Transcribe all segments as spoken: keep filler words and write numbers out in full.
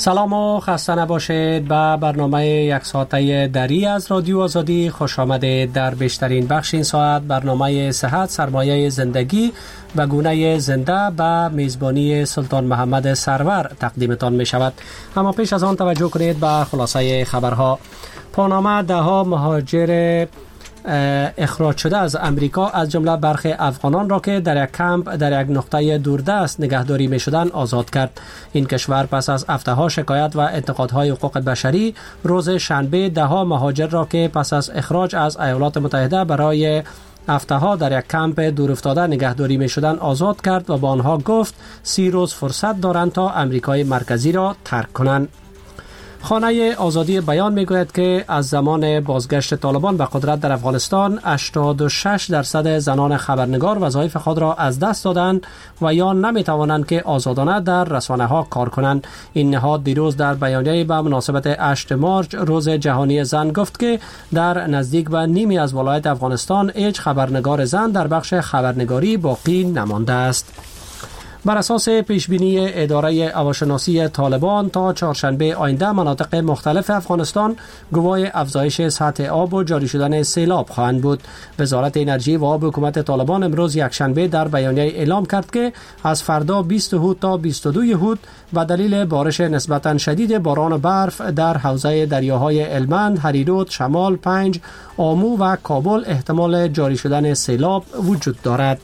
سلام و خسته نباشید. به برنامه یک ساعته دری از رادیو آزادی خوش آمدید. در بیشترین بخش این ساعت برنامه صحت سرمایه زندگی و گونه زنده به میزبانی سلطان محمد سرور تقدیمتان می شود. اما پیش از آن توجه کنید به خلاصه خبرها. پاناما ده ها مهاجر اخراج شده از امریکا از جمله برخی افغانان را که در یک کمپ در یک نقطه دوردست نگهداری می شدند آزاد کرد. این کشور پس از هفته ها شکایت و انتقادهای حقوق بشری روز شنبه ده ها مهاجر را که پس از اخراج از ایالات متحده برای هفته ها در یک کمپ دور افتاده نگهداری می شدند آزاد کرد و با آنها گفت سی روز فرصت دارند تا امریکای مرکزی را ترک کنند. خانه آزادی بیان میگوید که از زمان بازگشت طالبان به قدرت در افغانستان هشتاد و شش درصد زنان خبرنگار وظایف خود را از دست دادند و یا نمیتوانند که آزادانه در رسانه ها کار کنند. این نهاد دیروز در بیانیه‌ای به مناسبت هشتم مارچ روز جهانی زن گفت که در نزدیک به نیمی از ولایت افغانستان هیچ خبرنگار زن در بخش خبرنگاری باقی نمانده است. بر اساس پیشبینی اداره هواشناسی طالبان تا چهارشنبه آینده مناطق مختلف افغانستان گواه افزایش سطح آب و جاری شدن سیلاب خواهند بود. وزارت انرژی و آب حکومت طالبان امروز یکشنبه در بیانیه اعلام کرد که از فردا بیست هود تا بیست و دو هود و دلیل بارش نسبتا شدید باران و برف در حوزه دریاهای هلمند، هریرود، شمال، پنج، آمو و کابل احتمال جاری شدن سیلاب وجود دارد.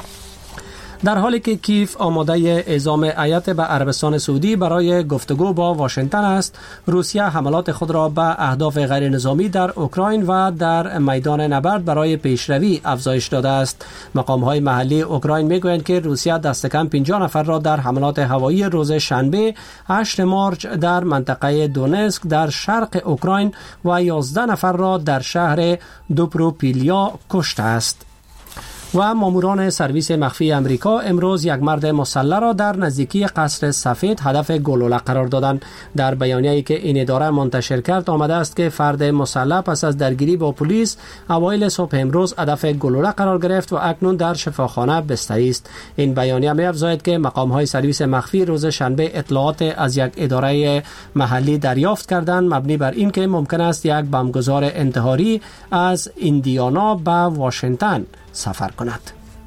در حالی که کیف آماده اعزام هیات به عربستان سعودی برای گفتگو با واشنگتن است، روسیه حملات خود را به اهداف غیر نظامی در اوکراین و در میدان نبرد برای پیشروی افزایش داده است. مقام‌های محلی اوکراین میگویند که روسیه دست کم پنجاه نفر را در حملات هوایی روز شنبه هشتم مارچ در منطقه دونسک در شرق اوکراین و یازده نفر را در شهر دوپروپیلیا کشته است. و ماموران سرویس مخفی امریکا امروز یک مرد مسلح را در نزدیکی قصر سفید هدف گلوله قرار دادند. در بیانیه‌ای که این اداره منتشر کرد آمده است که فرد مسلح پس از درگیری با پلیس اوایل صبح امروز هدف گلوله قرار گرفت و اکنون در شفاخانه بستری است. این بیانیه می‌افزاید که مقام‌های سرویس مخفی روز شنبه اطلاعات از یک اداره محلی دریافت کردند مبنی بر اینکه ممکن است یک بمبگذار انتحاری از ایندیانا به واشنگتن سفر کند.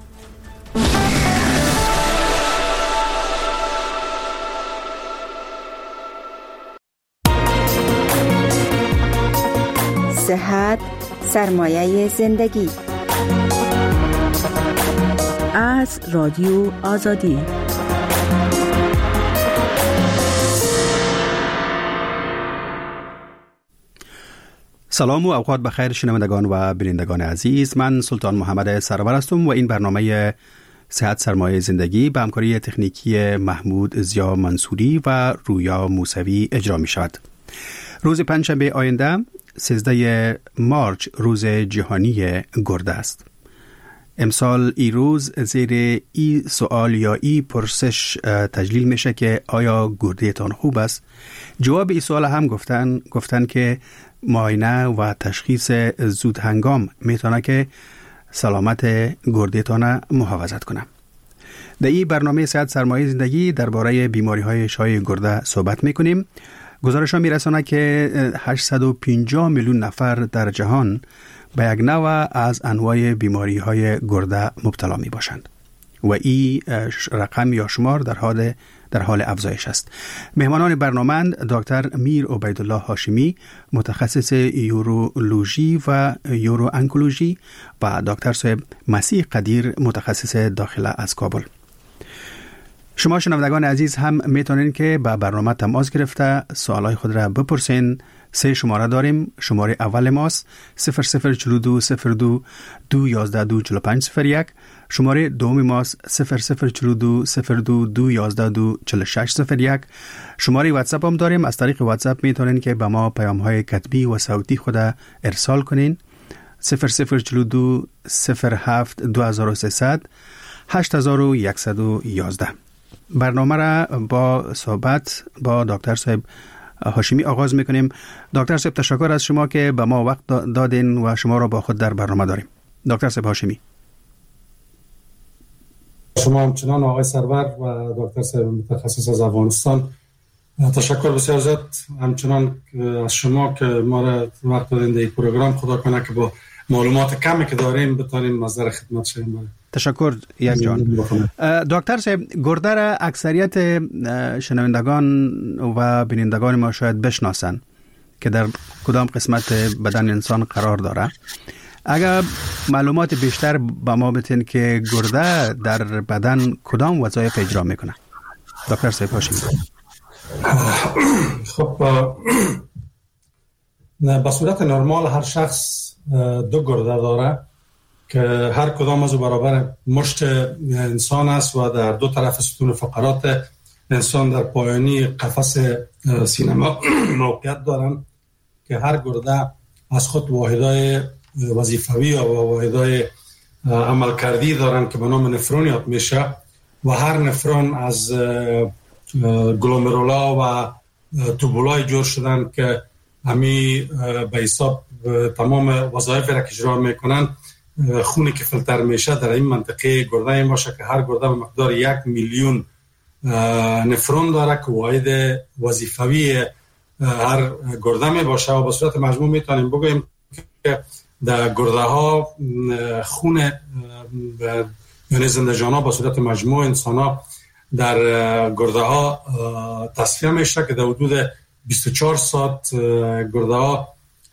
صحت سرمایه زندگی از رادیو آزادی. سلام و اوقات بخیر شنوندگان و بینندگان عزیز. من سلطان محمد سرور هستم و این برنامه صحت سرمایه زندگی به همکاری تکنیکی محمود زیا منصوری و رویا موسوی اجرا می شود. روز پنجشنبه آینده سیزده مارچ روز جهانی گرده است. امسال ای روز زیر ای سوال یا ای پرسش تجلیل میشه که آیا گرده تان خوب است؟ جواب ای سوال هم گفتن گفتن که معاینه و تشخیص زود هنگام میتونه که سلامت گرده تان محافظت کنه. در این برنامه صحت سرمایه زندگی درباره بیماری های شایع گرده صحبت میکنیم. گزارش ها میرسونه که هشتصد و پنجاه میلیون نفر در جهان به یک نوع از انواع بیماری های گرده مبتلا می باشند و این رقم یا شمار در حال در حال افزایش است. مهمانان برنامه دکتر میر عبیدالله هاشمی متخصص یورولوژی و یورو انکولوژی و دکتر صاحب مسیح قدیر متخصص داخله از کابل. شما شنوندگان عزیز هم میتونین که با برنامه تماس گرفته سوالای خود را بپرسین. سه شماره داریم. شماره اول ماست صفر صفر چلو دو صفر دو دو یازده دو چلو پنج صفر یک. شماره دومی ماست صفر صفر چلو دو صفر دو دو یازده دو چلو شش صفر یک. شماره واتساپ هم داریم. از طریق واتساپ میتونین که به ما پیام های کتبی و صوتی خود ارسال کنین. صفر صفر چلو دو صفر هفت دو هزار و سیصد هشت هزار و صد و یازده. برنامه را با صحبت با دکتر صاحب هاشمی آغاز میکنیم. دکتر صاحب تشکر از شما که به ما وقت دادین و شما را با خود در برنامه داریم. دکتر صاحب هاشمی. شما همچنان آقای سرور و دکتر صاحب متخصص از افغانستان تشکر بسیار زیاد همچنان از شما که ما را وقت دادین در این پروگرام. خدا کنه که با معلومات کمی که داریم بتانیم نظر خدمت شویم. تشکر یک جان. دکتر صاحب، گرده را اکثریت شنوندگان و بینندگان ما شاید بشناسن که در کدام قسمت بدن انسان قرار داره. اگر معلومات بیشتر با ما بتین که گرده در بدن کدام وظایف اجرا میکنه؟ دکتر صاحب هاشمی. خب به صورت نرمال هر شخص دو گرده داره که هر کدام از برابر مشت انسان است و در دو طرف ستون فقرات انسان در پایانی قفس سینه موقعیت دارن که هر گرده از خود واحدهای وظیفوی و واحدهای عملکردی دارن که به نام نفرون یاد میشه و هر نفرون از گلومرولا و توبولای جور شدن که همی به حساب تمام وظایف را که اجرا میکنن. خونی که فیلتر میشه در این منطقه گرده این باشه که هر گرده به مقدار یک میلیون نفرون داره که واحد وظیفوی هر گرده می باشه و به صورت مجموع میتونیم بگوییم که در گرده ها خون یعنی زنده جان ها به صورت مجموع انسان ها در گرده ها تصفیه میشه که در حدود بیست و چهار ساعت گرده ها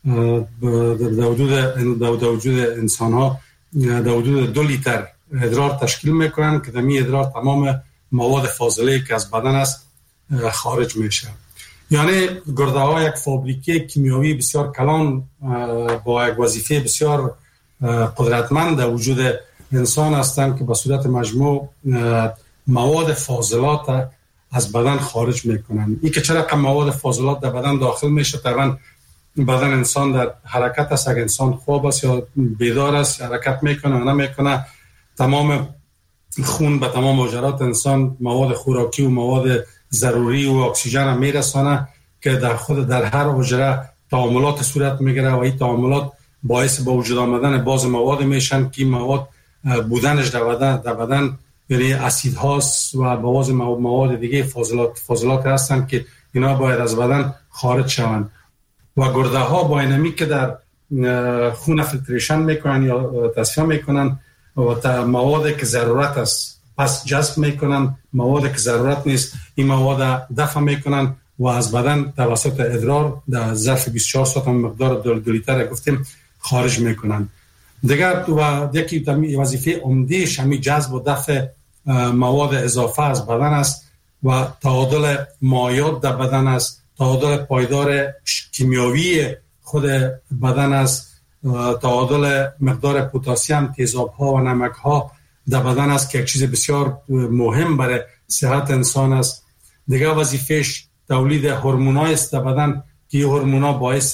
در حدود در وجود انسان ها در حدود دو لیتر ادرار تشکیل میکنن که در می ادرار تمام مواد فاضله که از بدن است خارج میشه. یعنی گرده ها یک فابریکه کیمیایی بسیار کلان با یک وظیفه بسیار قدرتمند در وجود انسان هستند که به صورت مجموع مواد فاضلات از بدن خارج میکنن. این که چرا مواد فاضلات در بدن داخل میشه، طبعا بدن انسان در حرکت است، اگر انسان خواب است یا بیدار است حرکت میکنه و نمیکنه، تمام خون به تمام مجرات انسان مواد خوراکی و مواد ضروری و اکسیژن میرسانه که در خود در هر حجره تعاملات صورت میگیره و این تعاملات باعث به وجود آمدن بعض مواد میشن که مواد بودنش در بدن در بدن یعنی اسید هاست و بعض مواد دیگه فاضلات فاضلات هستن که اینا باید از بدن خارج شوند و گرده ها با اینمی که در خون فیلتریشن میکنن یا تصفیه میکنن و مواد که ضرورت است پس جذب میکنن، مواد که ضرورت نیست این مواد دفع میکنن و از بدن توسط ادرار در ظرف بیست و چهار ساعت مقدار دو لیتر گفتیم خارج میکنن. دیگر و یکی وظیفه عمده‌اش همین جذب و دفع مواد اضافه از بدن است و تعادل مایعات در بدن است، تعادل پایدار کیمیایی خود بدن است، تعادل مقدار پتاسیم، تیزاب‌ها و نمک‌ها در بدن است که یک چیز بسیار مهم برای صحت انسان است. دیگر وظیفه‌اش تولید هورمون‌های است در بدن که هورمون‌ها باعث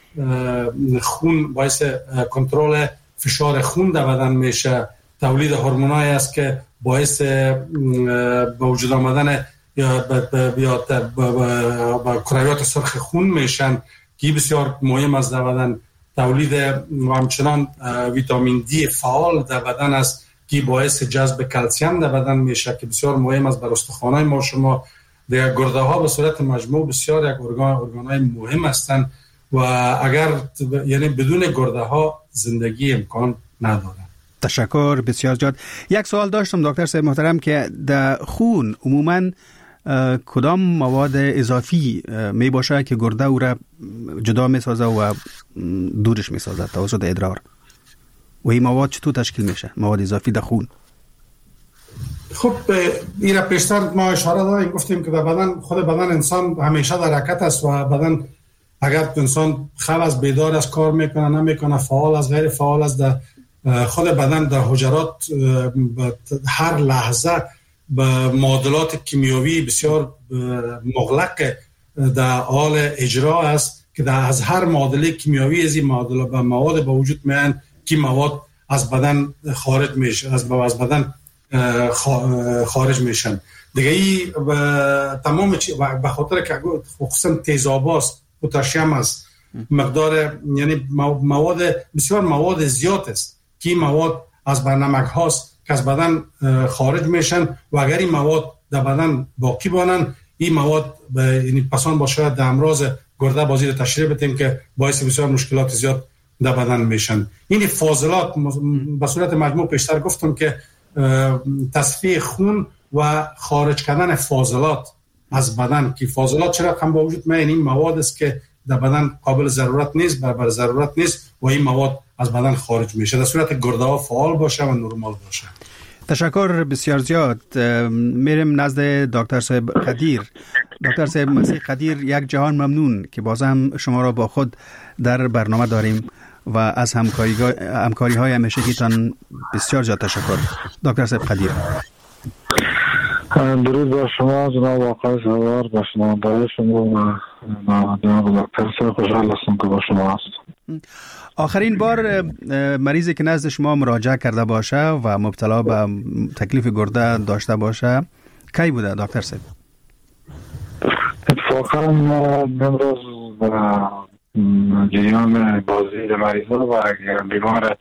خون باعث کنترل فشار خون در بدن میشه، تولید هورمون‌های است که باعث به وجود آمدن یا با کرویات سرخ خون میشن که بسیار مهم است در بدن، تولید و همچنان ویتامین دی فعال در بدن است که باعث جذب کلسیم در بدن میشه که بسیار مهم است برای استخوان‌های ما شما. در گرده ها به صورت مجموع بسیار یک ارگان ارگان‌های مهم هستند و اگر یعنی بدون گرده ها زندگی امکان نداره. تشکر بسیار زیاد. یک سوال داشتم دکتر صاحب محترم که در خون عموماً کدام مواد اضافی می باشه که گرده او را جدا می سازه و دورش می سازه توسط ادرار و این مواد چطور تشکیل میشه مواد اضافی در خون؟ خب این را پیشتر ما اشاره داریم گفتیم که در بدن خود بدن انسان همیشه در حرکت است و بدن اگر انسان خل از بیدار است کار میکنه نمیکنه فعال از غیر فعال است در خود بدن در حجرات هر لحظه به معادلات کیمیایی بسیار مغلق در حال اجرا است که در از هر معادله کیمیایی از این معادله به مواد به وجود میان که مواد از بدن خارج میشه از از بدن خارج میشن دیگه. این تمام به خاطر که خصوصا تیزاباست، پتاسیم است، مقدار یعنی مواد بسیار مواد زیاد است که مواد از برنمک هاست که از بدن خارج میشن و اگر این مواد در بدن باقی بانن این مواد به یعنی پسان باشه در امراض گرده بازی رو تشریح بدیم که باعث بسیار مشکلات زیاد در بدن میشن. این فاضلات به صورت مجموع پیشتر گفتم که تصفیه خون و خارج کردن فاضلات از بدن، که فاضلات چرا هم با وجود من این مواد است که در بدن قابل ضرورت نیست، برابر ضرورت نیست و این مواد از بدن خارج میشه در صورت گرده ها فعال باشه و نرمال باشه. تشکر بسیار زیاد. میرم نزد دکتر صاحب قدیر. دکتر صاحب مسیح قدیر، یک جهان ممنون که باز هم شما را با خود در برنامه داریم و از همکاری همکاری های همیشگیتان بسیار زیاد تشکر. دکتر صاحب قدیر. درود بر شما جناب آقای سوار، با شنوندگان شما و جناب دکتر صاحب، خوشحال هستم که با شما هستم. آخرین بار مریضی که نزد شما مراجعه کرده باشه و مبتلا به تکلیف گرده داشته باشه کی بوده دکتر صاحب؟ اتفاقا امروز جریان بازدید مریضا و بیمار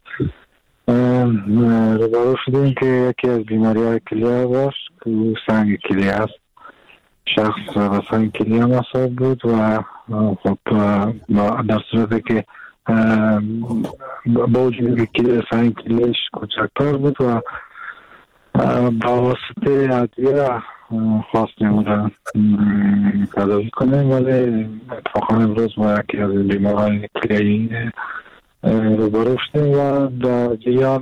روبرو شدیم که یکی از بیماری های کلیه داشت که سنگ کلیه است. شخص و سنگ کلیه مصاب بود و خب در صورتی که با وجود که سنگ کلیهش کوچکتر بود و با واسطه ادویه خواستیم بودن تداوی کنیم، ولی اتفاقا امروز با یکی از بیمارهای کلیه‌ای روبرو شدیم و در جریان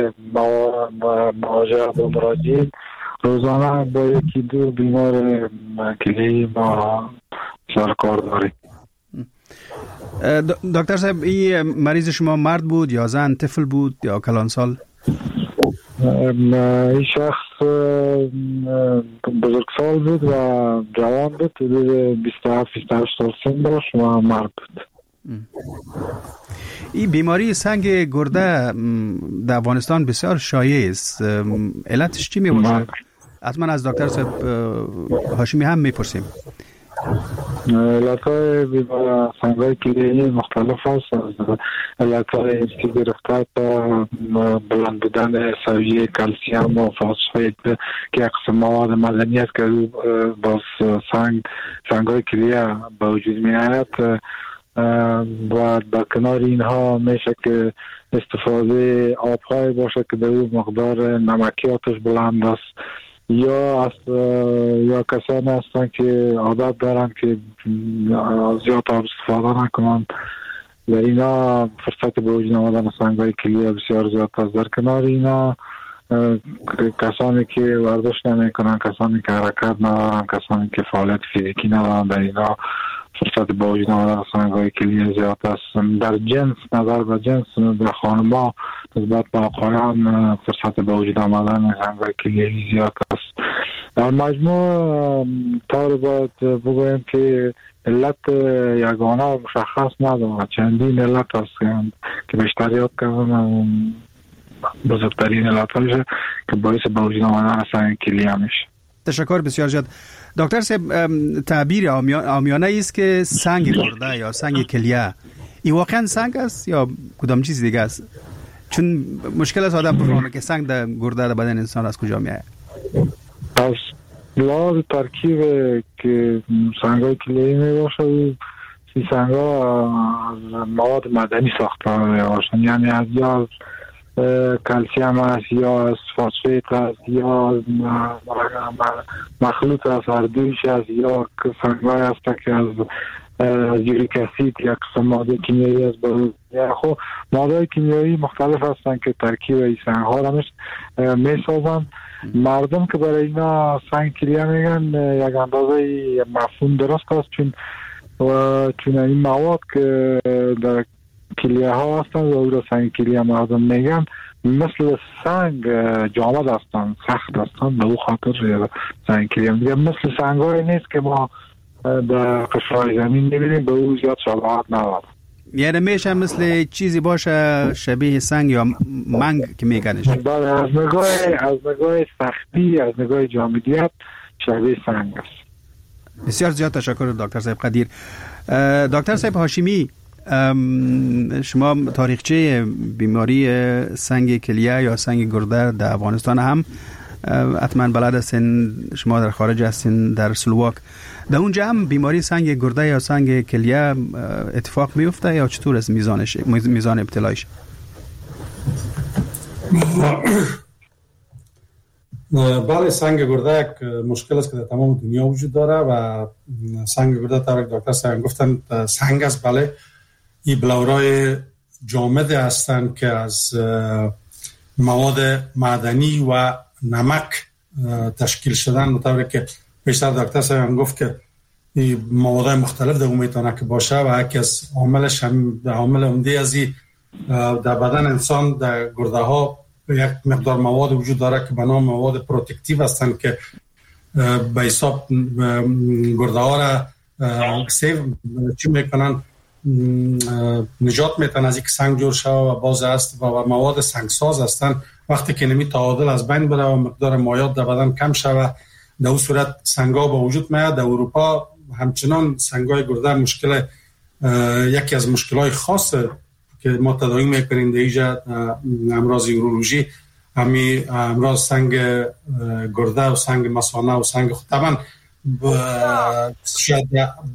مواجهه با مراجعین روزانه با یکی دو بیمار کلیه‌ای ما سرکار داریم. دکتر صاحب، این مریض شما مرد بود یا زن، طفل بود یا کلانسال؟ این شخص بزرگسال بود و جوان بود، بیست و هفت بیست و هشت سال سن داشت و مرد بود. این بیماری سنگ گرده در افغانستان بسیار شایع است. علتش چی می باشه؟ حتما از دکتر صاحب هاشمی هم میپرسیم. علتهای سنگ‌های کلیه‌ای مختلف هست. علتهای اینستی گرفته تا بلند بودن سویه کلسیم و فسفید که اقسام مواد معدنی است که باز سنگ سنگ‌های کلیه به وجود می آید و در کنار اینها میشه که استفاده آب‌های باشه که در اون مقدار نمکیاتش بلند است، یا از یا کسانی هستن که عادت دارن که زیاد آب استفاده نکنن و اینا فرصت به وجود آمدن سنگ‌های کلیه بسیار زیاد است. در کنار اینا کسانی که ورزش نمیکنن، کسانی که حرکت ندارن، کسانی که فعالیت فیزیکی ندارن، در اینا فرصت به وجود آمدن سنگ‌های کلیه زیاد است. در جنس نظر به جنس در خانم‌ها نسبت به آقایان فرصت به وجود آمدن سنگ‌های کلیه زیاد است. در مجموع طور باید بگویم که علت یگانه مشخص نداره، چندین علت هست که بیشتر یاد کردن، بزرگترین علت هاشه که باعث به وجود آمدن سنگ کلیه میشه. تشکر بسیار زیاد. دکتر صاحب، تعبیر عامیانه است که سنگ گرده یا سنگ کلیه این واقعا سنگ است یا کدام چیز دیگه است؟ چون مشکل است آدم بفهمه که سنگ در گرده در بدن انسان از کجا میاد. از لحاظ ترکیب که سنگ‌های کلیه‌ای میباشه، این سنگ‌ها از مواد معدنی ساخته میباشن، یعنی از یا کلسیم است یا از فسفید است یا مخلوط از هر دویش است، یا سنگ‌های است که از یوریک اسید یا قسم ماده کیمیایی است. خب ماده کیمیایی مختلف هستند که ترکیب این سنگ‌ها را میسازند. مردم که برای اینا سنگ کلیه میگن یک اندازه مفهوم درست است، چون و چون این مواد که در کلیه ها هستند و او را سنگ کلیه مردم میگن مثل سنگ جامد هستند، سخت هستند، به او خاطر سنگ کلیه میگن. مثل سنگ های نیست که ما در قشرهای زمین میبینیم، به او زیاد شباهت ندارد. یعنی میشه مثل چیزی باشه شبیه سنگ یا منگ که میگنش؟ بله، از نگاه از نگاه سختی، از نگاه جامدیت شبیه سنگ است. بسیار زیاد تشکر دکتر صاحب قدیر. دکتر صاحب هاشمی، شما تاریخچه بیماری سنگ کلیه یا سنگ گرده در افغانستان هم حتما بلد هستین، شما در خارج هستین در سلواک، در اونجا هم بیماری سنگ گرده یا سنگ کلیه اتفاق میفته یا چطور است میزانش میزان ابتلایش؟ بله، سنگ گرده یک مشکل است که در تمام دنیا وجود داره و سنگ گرده طور که دکتر صاحب گفتن سنگ است. بله، این بلورای جامد هستند که از مواد معدنی و نمک تشکیل شدن، طوری که بیشتر دکتر صاحب گفت که این مواد مختلف در اون میتونه که باشه و یکی از عاملش هم عامل عمده از این در بدن انسان در گرده ها یک مقدار مواد وجود داره که به نام مواد پروتکتیو هستند که به حساب گرده ها را سیو چی میکنن، نجات میتن از اینکه سنگ جور شوه و باز است و مواد سنگساز هستند. وقتی که نمی تعادل از بین بره و مقدار مایات در بدن کم شوه، در اون صورت سنگا به وجود میاد. در اروپا همچنان سنگای گرده مشکل یکی از مشکلات خاص که ما تداوی میکنیم در اینجا امراض یورولوژی، همین امراض سنگ گرده و سنگ مثانه و سنگ خود طبعا شاید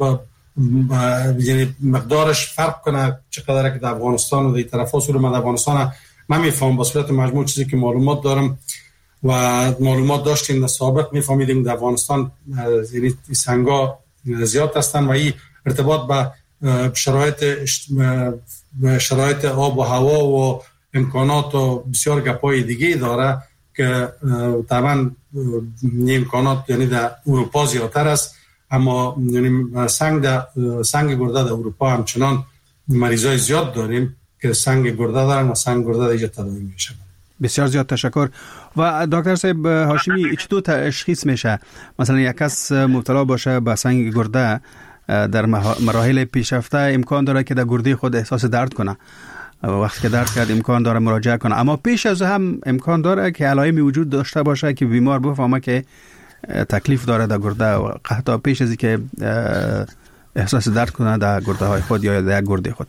یعنی مقدارش فرق کنه چقدر که در افغانستان و در طرفا سور من افغانستان نمیفهم. با صورت مجموع چیزی که معلومات دارم و معلومات داشتیم در سابق میفهمیدیم در افغانستان یعنی سنگا زیاد هستن و این ارتباط با شرایط شرایط آب و هوا و امکانات و بسیار گپای دیگه داره که طبعا امکانات یعنی در اروپا زیادتر است، اما یعنی سنگ در سنگ گرده در اروپا همچنان مریضای زیاد داریم که سنگ گرده دارن و سنگ گرده دیگه تداوی میشه. بسیار زیاد تشکر. و دکتر صاحب هاشمی چطور تشخیص میشه مثلا یک کس مبتلا باشه به سنگ گرده در مراحل پیشرفته امکان داره که در گرده خود احساس درد کنه، وقتی که درد کرد امکان داره مراجعه کنه، اما پیش از هم امکان داره که علائمی وجود داشته باشه که بیمار بفهمه که تکلیف داره در گرده و حتی پیش از اینکه احساس درد کنه در گرده های خود یا در گرده خود؟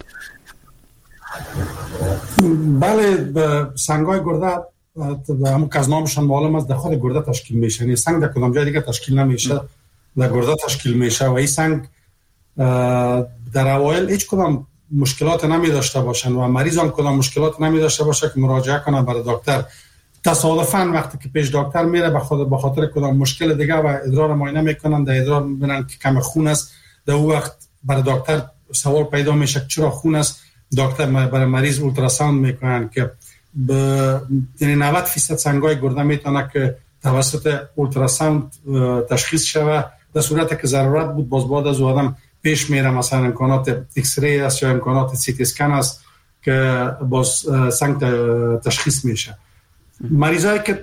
بله، سنگای گرده همون که از نامشان معلوم است در خود گرده تشکیل میشه، یعنی سنگ در کدام جای دیگه تشکیل نمیشه، در گرده تشکیل میشه و این سنگ در اوایل هیچ کدام مشکلات نمی داشته باشن و مریض هم کدام مشکلات نمی داشته باشه که مراجعه کنه برای دکتر. تصادفاً وقتی که پیش دکتر میره به خود به خاطر کدام مشکل دیگه و ادرار معاینه میکنن، در ادرار میبینن که کم خون است، در اون وقت برای دکتر سوال پیدا میشه چرا خون است. دکتر برای مریض اولتراساوند میکنن که یعنی نود درصد سنگای گرده میتونه که توسط اولتراساوند تشخیص شوه. در صورتی که ضرورت بود باز بعد از آدم پیش میره مثلا امکانات ایکس ری است یا امکانات سی تی اسکن است که باز سنگ تشخیص میشه. مریضایی که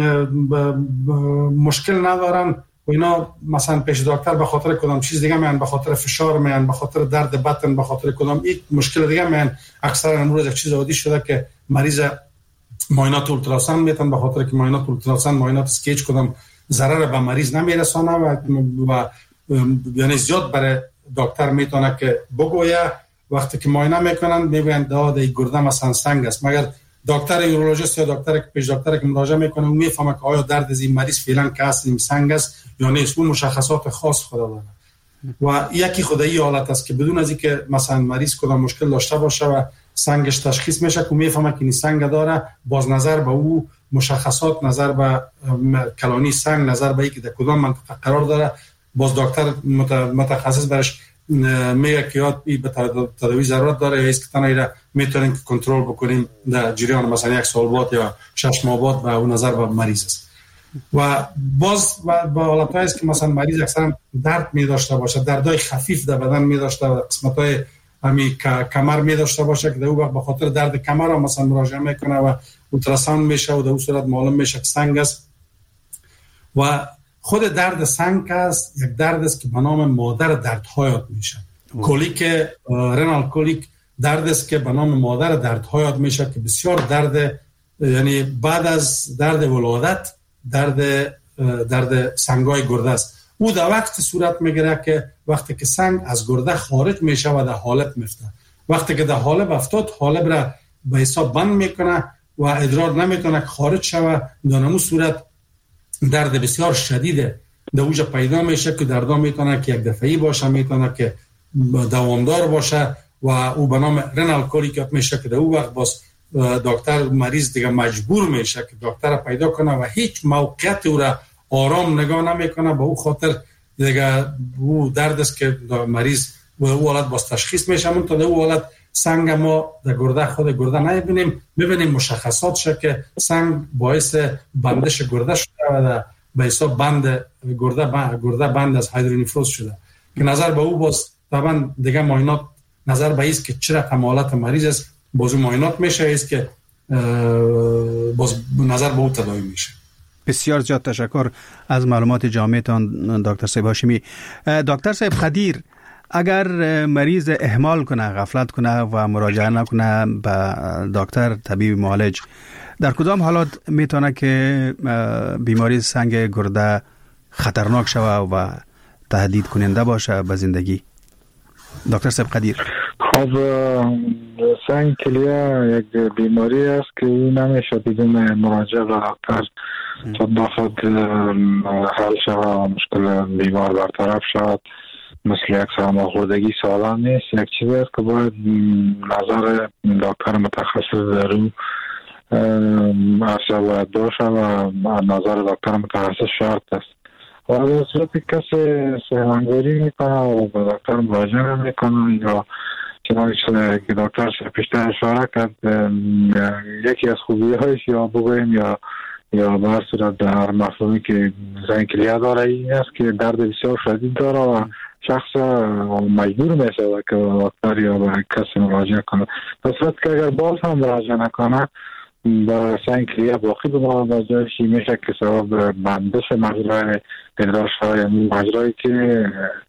مشکل ندارن و اینا مثلا پیش دکتر به خاطر کدام چیز دیگه میان، به خاطر فشار میان، به خاطر درد بطن، به خاطر کدام یک مشکل دیگه میان، اکثر امروز یک چیز عادی شده که مریض معاینات اولتراساوند میتن به خاطر که معاینات اولتراساوند معاینات اسکیچ کدام ضرر به مریض نمیرسانه و, و یعنی زیاد برای دکتر میتونه که بگویه. وقتی که معاینه میکنن میبینن داد گرده مثلا سنگ است، مگر دکتر یورولوژیست یا دکتر که پیش دکتر که مراجعه میکنه اون میفهمه که آیا درد از این مریض فعلا که اصلا سنگ است یا نیست. اون مشخصات خاص خود داره و یکی خدایی حالت است که بدون از اینکه مثلا مریض کدام مشکل داشته باشه و سنگش تشخیص میشه که میفهمه که این سنگ داره، باز نظر به او مشخصات، نظر به کلانی سنگ، نظر به اینکه در کدام منطقه قرار داره، باز دکتر متخصص برش میگه که یاد به تداوی ضرورت داره یا است که تنها میتونیم کنترل بکنیم در جریان مثلا یک سال بعد یا شش ماه بعد و اون نظر به مریض است. و باز با حالتایی است که مثلا مریض اکثرا درد می داشته باشه، دردای خفیف در بدن می داشته و قسمتای همین کمر می داشته باشه که در اون وقت به خاطر درد کمر هم مثلا مراجعه میکنه و اولتراساوند میشه و در اون صورت معلوم میشه که سنگ است. و خود درد سنگ است یک درد است که به نام مادر دردها یاد میشه. کولیک رنال کولیک درد است که به نام مادر دردها یاد میشه که بسیار درد، یعنی بعد از درد ولادت درد درد سنگای گرده است. او در وقت صورت میگیره که وقتی که سنگ از گرده خارج میشه و در حالب میفته. وقتی که در حالب افتاد حالب را به حساب بند میکنه و ادرار نمیتونه خارج شوه، در همون صورت درد بسیار شدید در اوج پیدا میشه که دردا میتونه که یک دفعی باشه، میتونه که دوامدار باشه و او به نام رنال کولیک میشه که در او وقت باز دکتر مریض دیگه مجبور میشه که دکتر پیدا کنه و هیچ موقعیت او را آرام نگاه نمیکنه. به او خاطر دیگه او درد است که مریض و او حالت باز تشخیص میشه. من تا در او حالت سنگ ما در گرده خود گرده نمیبینیم، میبینیم مشخصات شه که سنگ باعث بندش گرده شده و به حساب بند گرده بند گرده بند از هایدرونیفروز شده که نظر به او باز طبعا دیگه معاینات نظر به است که چه رقم حالت مریض است باز معاینات میشه است که باز نظر به او تداوی میشه. بسیار زیاد تشکر از معلومات جامعتان دکتر صاحب هاشمی. دکتر صاحب قدیر، اگر مریض اهمال کنه، غفلت کنه و مراجعه نکنه به دکتر طبیب معالج، در کدام حالات میتونه که بیماری سنگ گرده خطرناک شوه و تهدید کننده باشه به زندگی؟ دکتر صاحب قدیر. خب سنگ کلیه یک بیماری است که نمیشه بدون مراجعه به دکتر تا خود حل شود و مشکل بیمار برطرف شود. مثل یک سرماخوردگی سالان نیست، یک چیزی است که باید نظر دکتر متخصص در او اصلا باید باشه و نظر دکتر متخصص شرط است. و در صورتی کسی سهلنگاری میکنه و به دکتر مراجعه میکنه یا چنانچه که دکتر پیشتر اشاره کرد، یکی از خوبی هایش یا بگویم یا یا به هر صورت در مفهومی که زنگ کلیه داره این است که درد بسیار شدید داره و شخص مجبور میشه که دکتر یا به کسی مراجعه کنه. در صورت که اگر باز هم مراجعه نکنه با سنگ کلیه باقی بمانه در جایشی میشه که سبب بندش مجرای ادرار شده، یعنی مجرایی که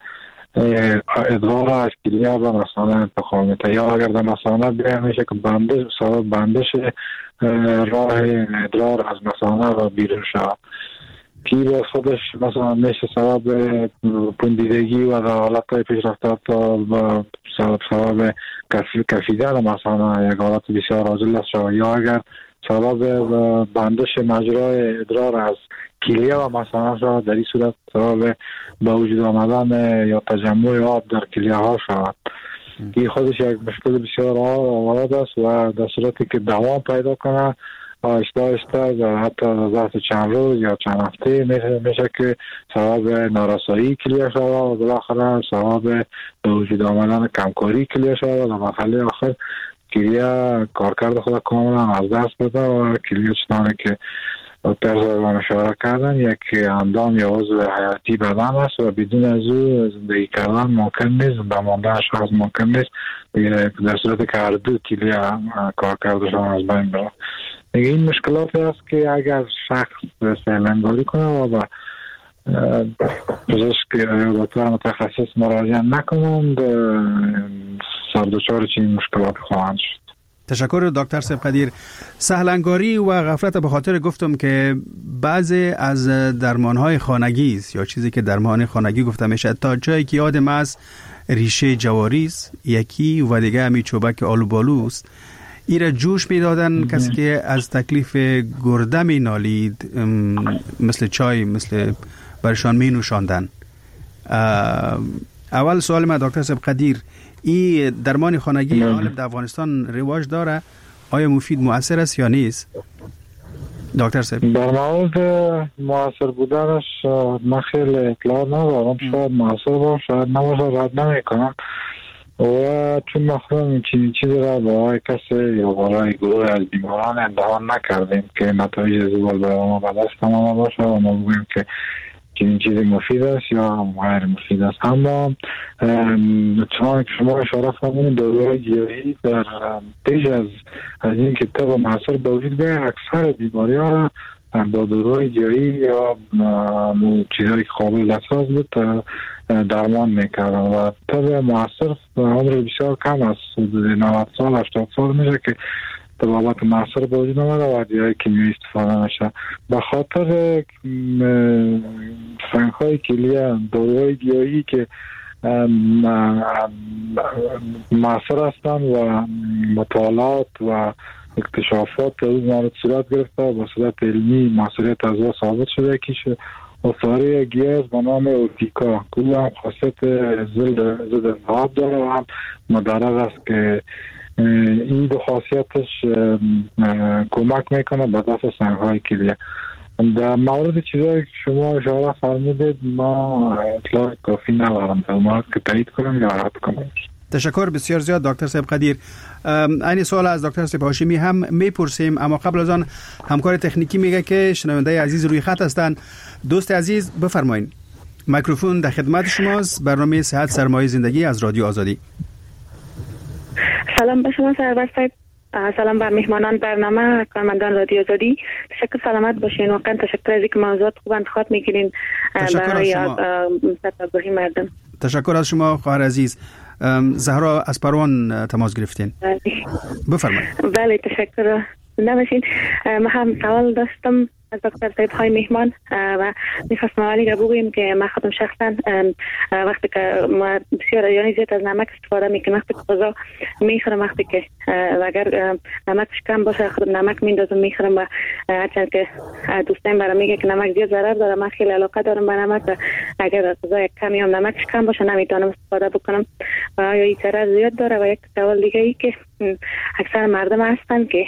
ادرار از کلیه به مثانه انتقال میده، یا اگر در مثانه بیایه میشه که بندش سبب بندش راه ادرار از مثانه و بیرون شود که به خودش مثلا میشه سبب پوندیدگی و در حالت های پیشرفته تا سبب سبب کفیدن مثانه یک حالت بسیار عاجل است شود، یا اگر سبب بندش مجرای ادرار از کلیه و مثانه شود، در این صورت سبب به وجود آمدن یا تجمع آب در کلیه ها شود. این خودش یک مشکل بسیار آورد است و در صورتی که دوام پیدا کنه آهسته آهسته حتی ظرف چند روز یا چند هفته میشه که سبب نارسایی کلیه شود و بالاخره سبب به وجود آمدن کمکاری کلیه شود و در مرحله آخر کلیه کارکرد خود کاملا از دست بده و کلیه چنانه که دکتر زبان اشاره کردن یک اندام یا عضو حیاتی بدن است و بدون از او زندگی کردن ممکن نیست، زنده ماندن شخص ممکن نیست در صورت که هر دو کلیه کارکردشان از بین بره. این مشکلاتی است که اگر شخص سهلنگاری کنه و با پزشک یا دکتر متخصص مراجعه نکنند سردوچار چنین مشکلات خواهند شد. تشکر دکتر صاحب قدیر. سهلنگاری و غفلت به خاطر گفتم که بعضی از درمانهای خانگی است یا چیزی که درمان خانگی گفته میشه تا جایی که یادم است ریشه جواری است، یکی و دیگه همی چوبک آلوبالو است. ایره جوش میدادن کسی که از تکلیف گرده می نالید، مثل چای مثل برشان می نوشاندن. اول سوال من دکتر صاحب قدیر، این درمان خانگی غالب در افغانستان رواج داره، آیا مفید مؤثر است یا نیست دکتر صاحب؟ در مورد مؤثر بودنش من خیلی اطلاع ندارم، شاید مؤثر باشه شاید نباشه، رد نمی کنم و چون مخصوصا چنین چیزی را برای کسی یا برای گروه از بیماران امتحان نکردیم که نتایج زبال برای ما به دست ما باشه و ما بگویم که چنین چیزی مفید است یا غیر مفید است. اما چون که شما اشاره فرمودید داروهای گیاهی در پیش از از این که طب معاصر به وجود بیاید اکثر بیماری ها را با داروهای گیاهی یا چیزهایی که قابل دسترس بود درمان میکردن و طب معاصر عمر بسیار کم است، حدود نود سال هشتاد سال میشه که طبابت معاصر به وجود آمده و ادویه‌های کیمیایی استفاده میشه. به خاطر سنگ‌های کلیه داروهای گیاهی که معاصر هستند و مطالعات و اکتشافات در اون مورد صورت گرفته با صورت علمی موثریت از او ثابت شده که اثاره گیاز به نام اوتیکا که هم خاصیت ضد التهاب داره و هم مدرر است که این دو خاصیتش کمک میکنه به دفع سنگ‌های کلیه. در مورد چیزایی که شما اشاره فرمودید ما اطلاع کافی ندارم در مورد که تایید کنم یا رد کنم. تشکر بسیار زیاد دکتر صاحب قدیر. این سوال از دکتر صاحب هاشمی هم میپرسیم، اما قبل از آن همکار تکنیکی میگه که شنونده عزیز روی خط هستند. دوست عزیز بفرمایید، میکروفون در خدمت شماست. برنامه صحت سرمایه زندگی از رادیو آزادی. سلام به شما سرور صاحب، سلام به مهمانان برنامه، کارمندان رادیو آزادی. تشکر، سلامت باشین. واقعا تشکر از اینکه موضوعات خوب انتخاب میکنین برای آگاهی مردم. تشکر از شما خواهر عزیز. زهرا از پروان تماس گرفتین. بفرمایید. بله تشکر. زنده باشین. من هم سوال داشتم از دکتر صاحب های مهمان و میخواستم اولی که بگویم که من خودم شخصا وقتی که ما بسیار یعنی زیاد از نمک استفاده میکنم، وقتی که غذا میخورم، وقتی که اگر نمکش کم باشه خودم نمک میندازم میخورم و هرچند که دوستان برام میگه که نمک زیاد ضرر داره، من خیلی علاقه دارم به نمک و اگر غذا کمی هم نمکش کم باشه نمیتونم استفاده بکنم و آیا این ضرر زیاد داره. و یک سوال دیگه ای که اکثر مردم هستن که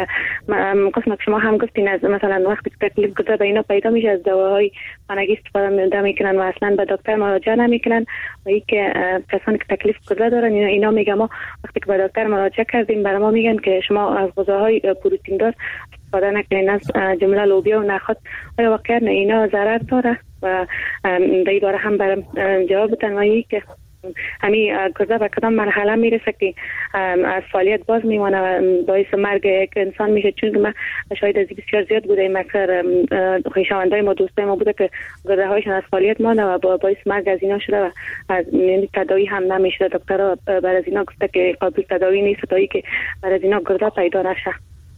قسم که شما هم گفتین از مثلا وقتی که تکلیف گذار به اینا پیدا میشه از دواهای خانگی استفاده میکنن و اصلا به دکتر مراجعه نمیکنن و ای که کسانی که تکلیف گذار دارن اینا, اینا میگه ما وقتی که به دکتر مراجعه کردیم برای ما میگن که شما از غذاهای پروتئین دار استفاده نکنین، از جمله لوبیا و نخود. آیا واقعا اینا ضرر داره؟ و در این باره هم برام جواب بدن و ای که همین غذا به کدام مرحله میرسه که از فعالیت باز میمانه و باعث مرگ یک انسان میشه. چون که من شاید از بسیار زیاد بوده این مکسر خویشاوندای ما دوستای ما بوده که غذا هایشان از فعالیت مانده و باعث مرگ از اینا شده و از تداوی هم نمیشه. دکترها بر از اینا گفته که قابل تداوی نیست تا اینکه بر از اینا غذا پیدا نشه،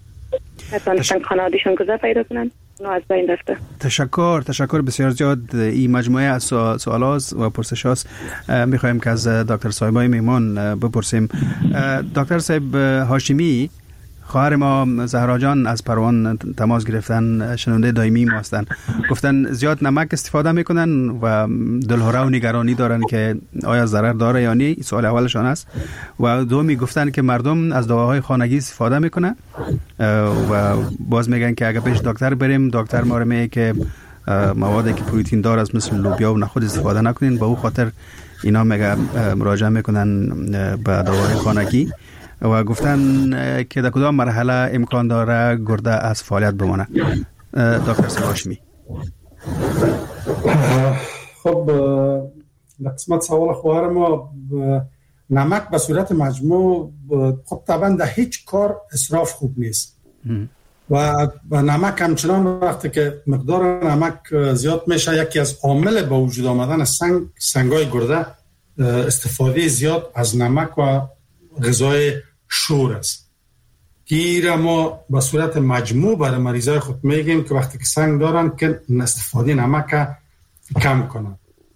مثلا خانواده‌شون غذا پیدا کنن از بین رفته. تشکر تشکر بسیار زیاد. این مجموعه از سوالات و پرسشات میخوایم که از دکتر صاحبای میمان بپرسیم. دکتر صاحب هاشمی، خواهر ما زهرا جان از پروان تماس گرفتن، شنونده دائمی ما هستن، گفتن زیاد نمک استفاده میکنن و دلهره و نگرانی دارن که آیا ضرر داره یا نه. سوال اولشان است. و دومی گفتن که مردم از دواهای خانگی استفاده میکنن و باز میگن که اگه پیش دکتر بریم دکتر ما رو میگه که موادی که پروتئین دار از مثل لوبیا و نخود استفاده نکنین، به اون خاطر اینا میگه مراجعه میکنن به دواهای خانگی و گفتن که در کدام مرحله امکان داره گرده از فعالیت بمانه. دکتر صاحب هاشمی. خب در قسمت سوال خواهر ما، نمک به صورت مجموع خب طبعا در هیچ کار اسراف خوب نیست و نمک همچنان وقتی که مقدار نمک زیاد میشه یکی از عامل به وجود آمدن سنگ سنگای گرده استفاده زیاد از نمک و غذای شور است. که ما به صورت مجموع برای مریضای خود میگیم که وقتی که سنگ دارن که استفاده نمک کم کنن.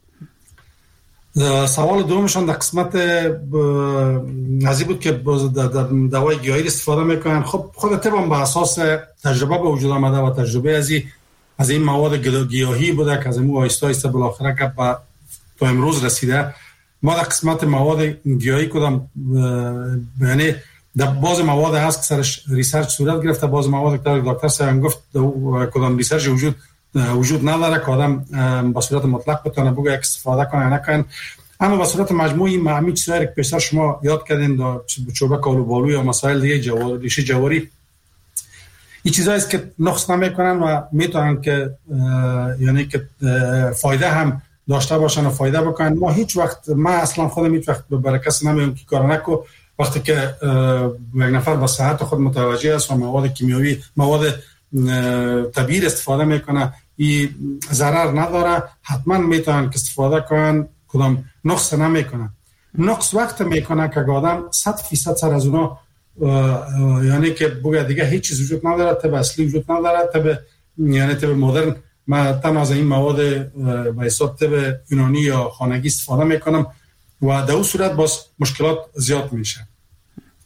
سوال دومشان در قسمت نزدیک بود که دوای گیاهی استفاده میکنن. خب خود طبعا به اساس تجربه به وجود آمده و تجربه از این از این مواد گیاهی بوده که از این آیسته آیسته بالاخره که با تا امروز رسیده. ما در قسمت مواد گیاهی کدام یعنی در باز مواد هست که سرش ریسرچ صورت گرفته، باز مواد که دکتر صاحب گفت کدام ریسرچ وجود وجود نداره که آدم به صورت مطلق بتونه بگه استفاده کنه نکنه. اما به صورت مجموعی معمی چیزایی که پیشتر شما یاد کردین در چوبه کالو بالو یا مسائل دیگه جواری ریشه جواری، این چیزایی است که نقص نمیکنن و میتونن که یعنی که فایده هم داشته باشن و فایده بکنن. ما هیچ وقت ما اصلا خودم هیچ وقت برای کسی نمیگم که کار نکو. وقتی که یک نفر با صحت خود متوجه است و مواد کیمیایی مواد طبیعی استفاده میکنه این ضرر نداره، حتما میتونن که استفاده کنن، کدام نقص نمیکنه. نقص وقت میکنه که آدم صد فیصد سر از اونا یعنی که بگه دیگه هیچ چیز وجود نداره، طب اصلی وجود نداره، طب یعنی طب مدرن من تنها از این مواد به حساب طب یونانی یا خانگی استفاده میکنم و در اون صورت باز مشکلات زیاد میشه.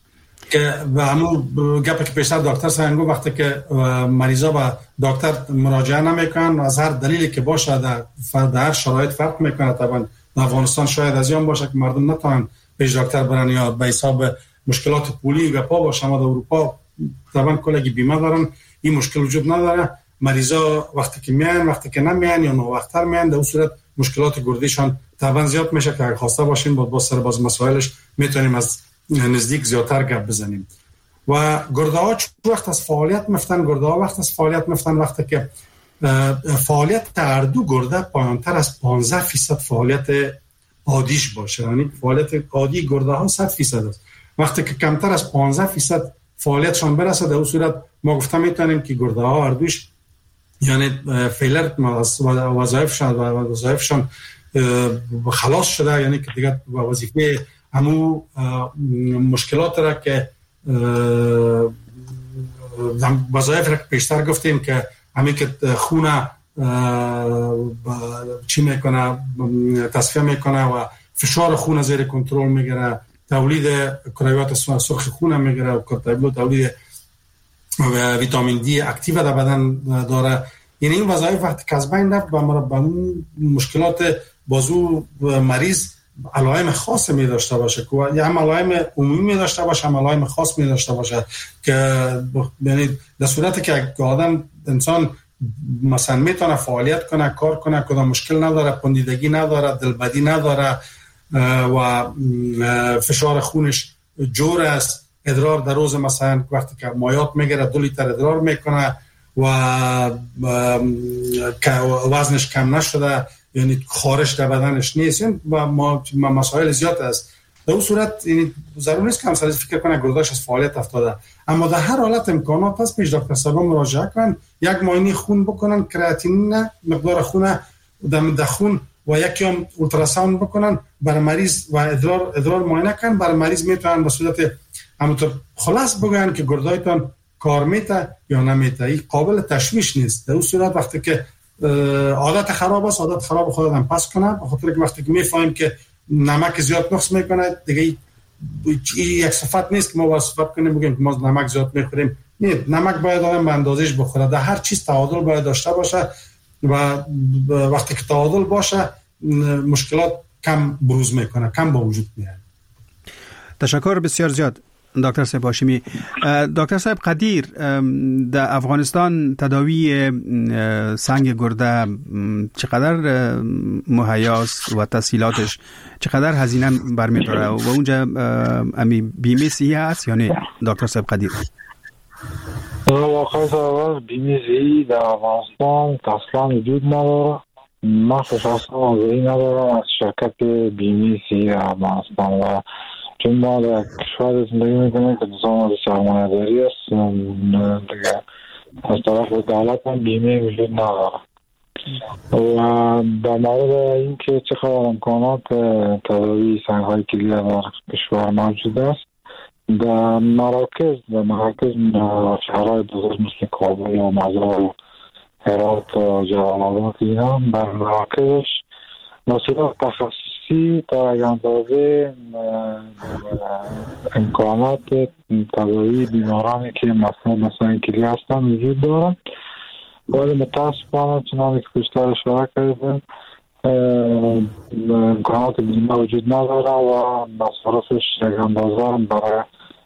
که و همون گپی که پیشتر دکتر سنگو وقتی که مریضا به دکتر مراجعه نمیکنن از هر دلیلی که باشه در هر شرایط فرق میکنه. طبعا در افغانستان شاید از این باشه که مردم نتونن پیش دکتر برن یا به حساب مشکلات پولی گپا باشه. ما در اروپا طبعا کلگی بیمه دارن، این مشکل وجود نداره. مریضا وقتی که میان وقتی که نمیان یا نووقتر میان در اون صورت مشکلات گردیشان طبعا زیاد میشه که اگه خواسته باشین با با سر باز مسائلش میتونیم از نزدیک زیادتر گپ بزنیم. و گرده ها وقت از فعالیت میفتن، گرده ها وقت از فعالیت میفتن وقتی که فعالیت هر دو گرده پایانتر از پانزده فیصد فعالیت عادیش باشه. یعنی فعالیت عادی گرده ها صد فیصد است. وقتی که کمتر از پانزده فیصد فعالیتشان برسه در اون صورت ما گفتم میتونیم که گرده ها هر دوش یعنی فیلر وظایفشان و وظایفشان خلاص شده، یعنی که دیگه وظیفه همو مشکلات را که وظایف را که پیشتر گفتیم که همین که خونه چی میکنه تصفیه میکنه و فشار خون زیر کنترل میگیره، تولید کرویات سرخ خون میگیره و تولید ویتامین دی اکتیو در بدن داره. یعنی این وظایف وقتی که از بین رفت با مشکلات بازو مریض علائم خاص می داشته باشه که یا هم علائم عمومی می داشته باشه هم علائم خاص می داشته باشه که یعنی در صورتی که آدم انسان مثلا میتونه فعالیت کنه، کار کنه، کدام مشکل نداره، پندیدگی نداره، دلبدی نداره و فشار خونش جور است، ادرار در روز مثلا وقتی که مایات میگیره دو لیتر ادرار میکنه و وزنش کم نشده، یعنی خارش در بدنش نیست و ما مسائل زیاد است. در اون صورت یعنی ضرور نیست که همسر فکر کنه گرداش از فعالیت افتاده، اما در هر حالت امکانات هست پیش دکتر صاحب مراجعه کنن، یک معاینه خون بکنن، کراتینین مقدار خون در خون و یکی هم اولتراساوند بکنن برای مریض و ادرار ادرار معاینه کنن. برای مریض میتونن به صورت همونطور خلاص بگن که گردایتان کار میته یا نمیته. این قابل تشویش نیست. در اون صورت وقتی که عادت خراب است، عادت خراب خودم پس کنه، به خاطر که وقتی که میفهمیم که نمک زیاد نقص میکنه دیگه یک صفت نیست که ما وصفت کنیم بگیم که ما نمک زیاد میخوریم. نه، نمک باید آدم به اندازهش بخوره. در هر چیز تعادل باید داشته باشه و وقتی که تعادل باشه مشکلات کم بروز میکنه، کم با وجود میاد. تشکر بسیار زیاد دکتر صاحب هاشمی. دکتر صاحب قدیر، در افغانستان تداوی سنگ گرده چقدر مهیاست و تسهیلاتش چقدر هزینه برمی‌داره و اونجا امی بیمه صحی هست یا نه دکتر صاحب قدیر؟ واقعا اول بیمه صحی در افغانستان اصلا وجود نداره. من شخصا آگاهی ندارم از شرکت بیمه صحی در افغانستان و چون ما در کشور زندگی میکنیم که نظام سرمایه داری است دیگه از طرف دولت هم بیمه وجود نداره. و در مورد اینکه چقدر امکانات تداوی سنگ‌های کلیه در کشور موجود است، در مراکز در مراکز شهرهای بزرگ مثل کابل و مزار و هرات و جلال آباد اینا در مراکزش مسئله تخصصی تا یک اندازه امکانات تداوی بیمارانی که مثلا مثلا کلی هستن وجود دارن، ولی متاسفانه چنانکه که پیشتر اشاره کردیم امکانات بیمه وجود نداره و مصرفش یک اندازه برای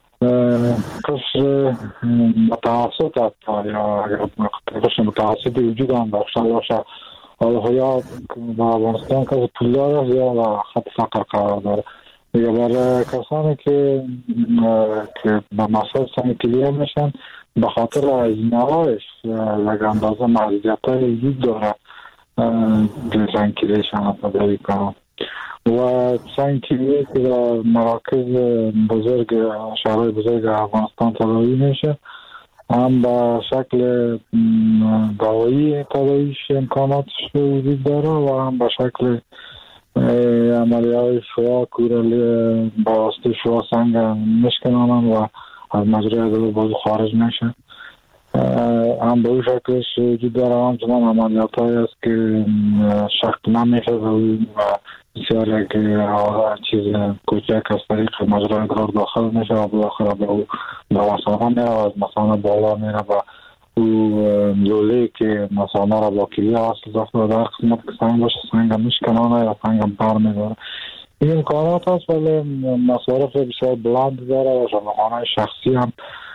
قشر متوسط حتی یا اگر قشر متوسطی وجود هم داشته باشه حالا یا در افغانستان کسی پولدار است یا در خط فقر قرار داره. دیگه برای کسانی که که به مصرف سنگ کلیه میشن به خاطر هزینه هایش یک اندازه محدودیت های وجود داره که سنگ کلیهشان تداوی کنن و سنگ کلیه که در مراکز بزرگ شهرهای بزرگ افغانستان تداوی میشه هم به شکل دوایی تداویش امکاناتش وجود داره و هم به شکل عملیات شعاع کورالی با واسطه شعاع سنگ میشکنانن و از مجرای دو بازو خارج میشه. هم به اون شکلش وجود داره هم چنان عملیات هایی است که شکل نمیشه و بسیار یک چیز کوچک از طریق مجرای ادرار داخل میشه و بالاخره به او به مثانه میره و از مثانه بالا میره و او لوله که مثانه را با کلیه وصل داشت و در قسمت که سنگ باشه سنگ هم میشکنانه یا سنگ هم بر میداره. این امکانات هست ولی مصارف بسیار بلند داره و شفاخانه شخصی هم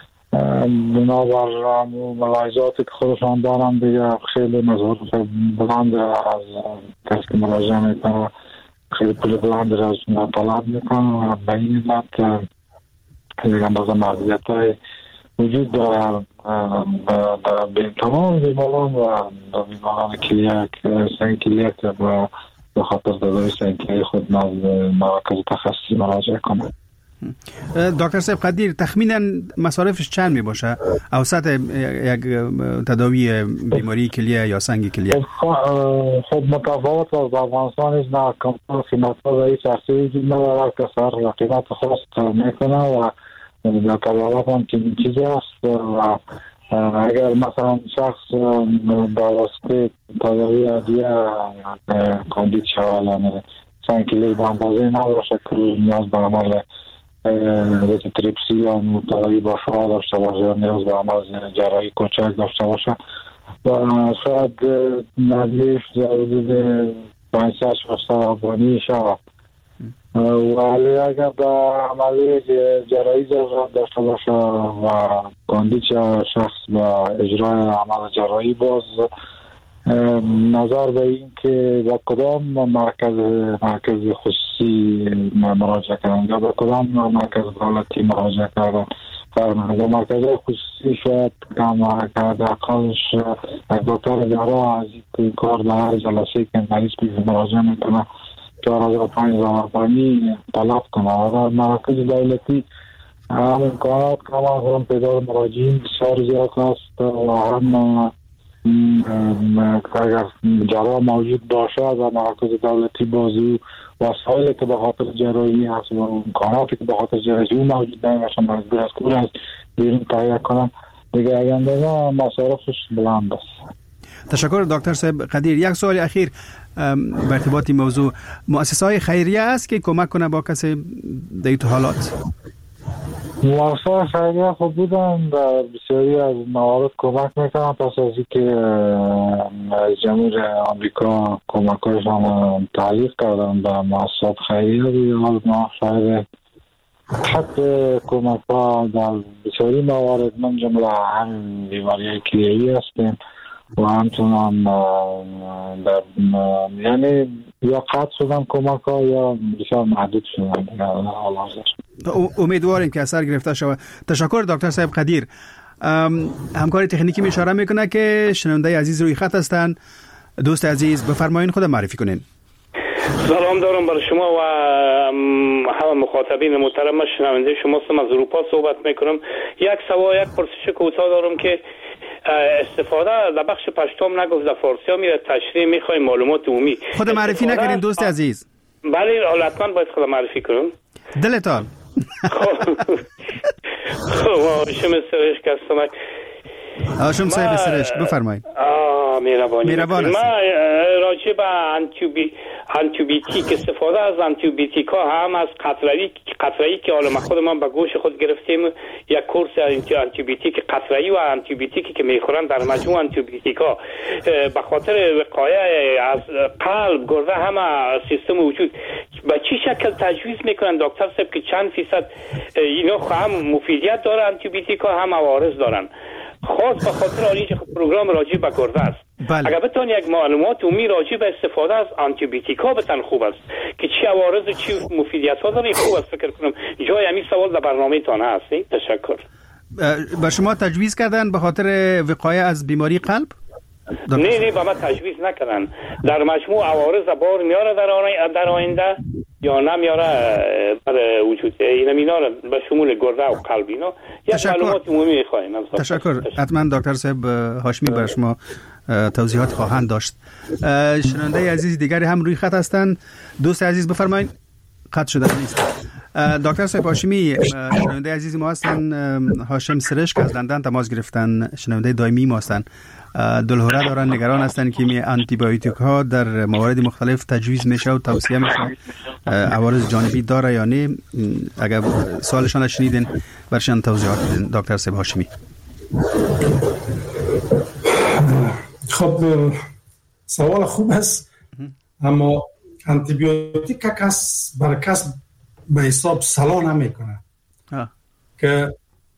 بنابر ملاحظاتی که خودشان دارن دیگه خیلی مصارف بلند از کسی که مراجعه میکنه خیلی پول بلند را از طلب میکنه و به این علت دیگه بعضا معذیت های وجود داره به تمام بیماران و بیماران کلیه سنگ کلیه که به خاطر دادای سنگ کلیه خود نزد مراکز تخصصی مراجعه کنه. دکتر صاحب قدیر تخمینا مصارفش چند می باشه اوسط یک تداوی بیماری کلیه یا سنگ کلیه؟ خب متفاوت از افغانستان است، نه کمتر قیمت ها رئیس شخصی وجود نداره که سر قیمت خاص میکنه و در طبعات هم که این چیزی هست و اگر مثلا شخص در واسطه تداوی ادویه کاندید شود سنگ کلیه به اندازه نباشه که نیاز به عمل تریپسی یا تداوی با شعا داشته باشه نیاز به عمل جراحی کوچک داشته باشه و شاید نزدیک حدود پانصد ششصد افغانی شود ولی اگر در عملی جراحی ضرورت داشته باشه و کاندید شخص با اجرای عمل جراحی باز نظر به این که با کدام مرکز مرکز خصوصی مراجعه کردن یا به کدام مرکز دولتی مراجعه کردن فرمانده با مرکز خصوصی شاید کم کرده اقلش دکتر جراح از این کار در هر جلسه که مریض که مراجعه میکنه چهار هزار پنج هزار افغانی طلب کنه و مراکز دولتی هم امکانات کم هم پیدا مراجعین بسیار زیاد هست و هم اگر جراح موجود باشه و مراکز دولتی بازی وسایلی که به خاطر جراحی هست و امکاناتی که به خاطر جراحی موجود نمیشه مجبور است کور از بیرون تهیه کنن دیگه اگر دیگه مصارفش بلند است. تشکر دکتر صاحب قدیر. یک سوال اخیر به ارتباط موضوع مؤسسه های خیریه است که کمک کنه با کسی در این حالات؟ مؤسسه خیریه خب بودن در بسیاری از موارد کمک میکنن پس از اینکه جمهور آمریکا کمکایشان تعلیق کردن به مؤسسات خیریه دیگه ما شاید حتی کمک ها در بسیاری موارد من جمله هم بیماری کلیه‌ای هستیم و همچنان در یعنی یا قطع شدن کمک ها یا بسیار محدود شدن. امیدواریم که اثر گرفته شود. تشکر دکتر صاحب قدیر. همکار تکنیکی می اشاره میکنه که شنونده عزیز روی خط هستند. دوست عزیز بفرمایید خود معرفی کنین. سلام دارم برای شما و همه مخاطبین محترم. شنونده شما هستم، از اروپا صحبت میکنم. یک سوال یک پرسش کوتاه دارم که استفاده در بخش پشتم نگفت در فارسی ها میره تشریح میخوایم معلومات عمومی خود معرفی نکردین دوست عزیز؟ بله حتما باید خود معرفی کنم. دلتان خب شما سرش کستمک آشم صاحب سرش بفرمایید. آه میربانی میربان ما راجع به انتیبی انتیبیوتیک استفاده از انتیبیوتیک ها هم از قطره‌ای قطره‌ای که حالا خود ما به گوش خود گرفتیم یک کورس انتیبیوتیک قطره‌ای و انتیبیوتیکی که میخورن در مجموع انتیبیوتیک ها به خاطر وقایه از قلب گرده همه سیستم وجود به چی شکل تجویز میکنن دکتر صاحب که چند فیصد اینا هم مفیدیت داره انتیبیوتیک ها هم عوارض دارن خاص به خاطر آنی که پروگرام راجع به گرده است. بله. اگر بتون یک معلومات عمومی راجع به استفاده از آنتیبیوتیکا بتن خوب است که چی عوارض و چی مفیدیت ها داره خوب است. فکر کنم جای همین سوال در برنامه تان هست. تشکر. به شما تجویز کردن به خاطر وقایه از بیماری قلب؟ نه نه به ما تجویز نکردن. در مجموع عوارض بار میاره در در آینده یا نمیاره برای وجود اینا میاره به شمول گرده و قلب اینا یک معلومات عمومی میخوایم. تشکر. حتما دکتر صاحب هاشمی برای شما توضیحات خواهند داشت. شنونده عزیز دیگری هم روی خط هستند. دوست عزیز بفرمایید. خط شده نیست. دکتر صاحب هاشمی، شنونده عزیز ما هستن، هاشم سرشک از لندن تماس گرفتن، شنونده دائمی ما هستن. دلهوره دارن، نگران هستن که می آنتی بیوتیک ها در موارد مختلف تجویز میشه و توصیه میشه، عوارض جانبی داره یا نه؟ اگر سوالشان شنیدین برشان توضیحات بدین دکتر صاحب هاشمی. خب سوال خوب است، اما آنتی بیوتیک کس بر کس به حساب سلا نمیکنه که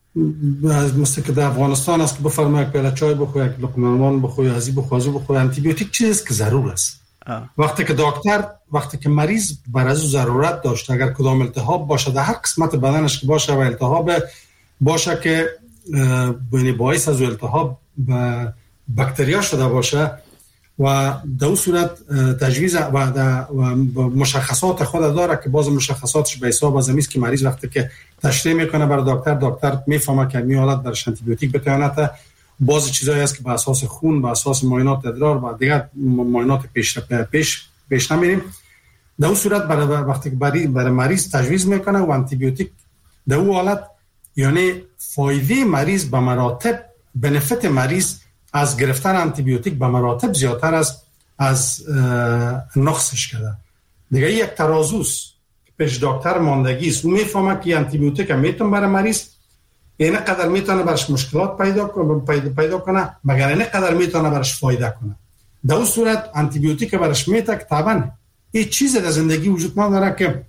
مثل که در افغانستان است که بفرمایید یک پیاله چای بخوری، یک لقمه نان بخوری، ازی بخوری، ازی بخوری. آنتی بیوتیک چیزی که ضرور است. آه. وقتی که دکتر وقتی که مریض بر از ضرورت داشت، اگر کدام التهاب باشه در هر قسمت بدنش که باشه و التهاب باشه که بین باعث از التهاب باکتریا شده باشه و در اون صورت تجویز و, و مشخصات خود داره که باز مشخصاتش به حساب از است که مریض وقتی که تشریح میکنه برای دکتر، دکتر میفهمه که می حالت برش آنتی بیوتیک بتواند. باز چیزایی است که به اساس خون، به اساس معاینات ادرار و دیگر معاینات پیش پیش پیش نمیریم. در اون صورت برای وقتی که برای, برای مریض تجویز میکنه و آنتی بیوتیک در اون حالت یعنی فایده مریض به مراتب، بنفیت مریض از گرفتن آنتی بیوتیک به مراتب زیادتر است از نقصش کرده. دیگه یک ترازوست پیش دکتر ماندگی است، اون میفهمه که آنتی بیوتیک میتونه برای مریض اینه قدر میتونه برش مشکلات پیدا کنه پیدا, پیدا کنه مگر اینه قدر میتونه برش فایده کنه. در اون صورت آنتی بیوتیک برش میته که طبعا این چیزی در زندگی وجود نداره که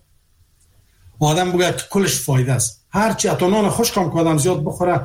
آدم بگه که کلش فایده است. هر چی اتونان خشکم که آدم زیاد بخوره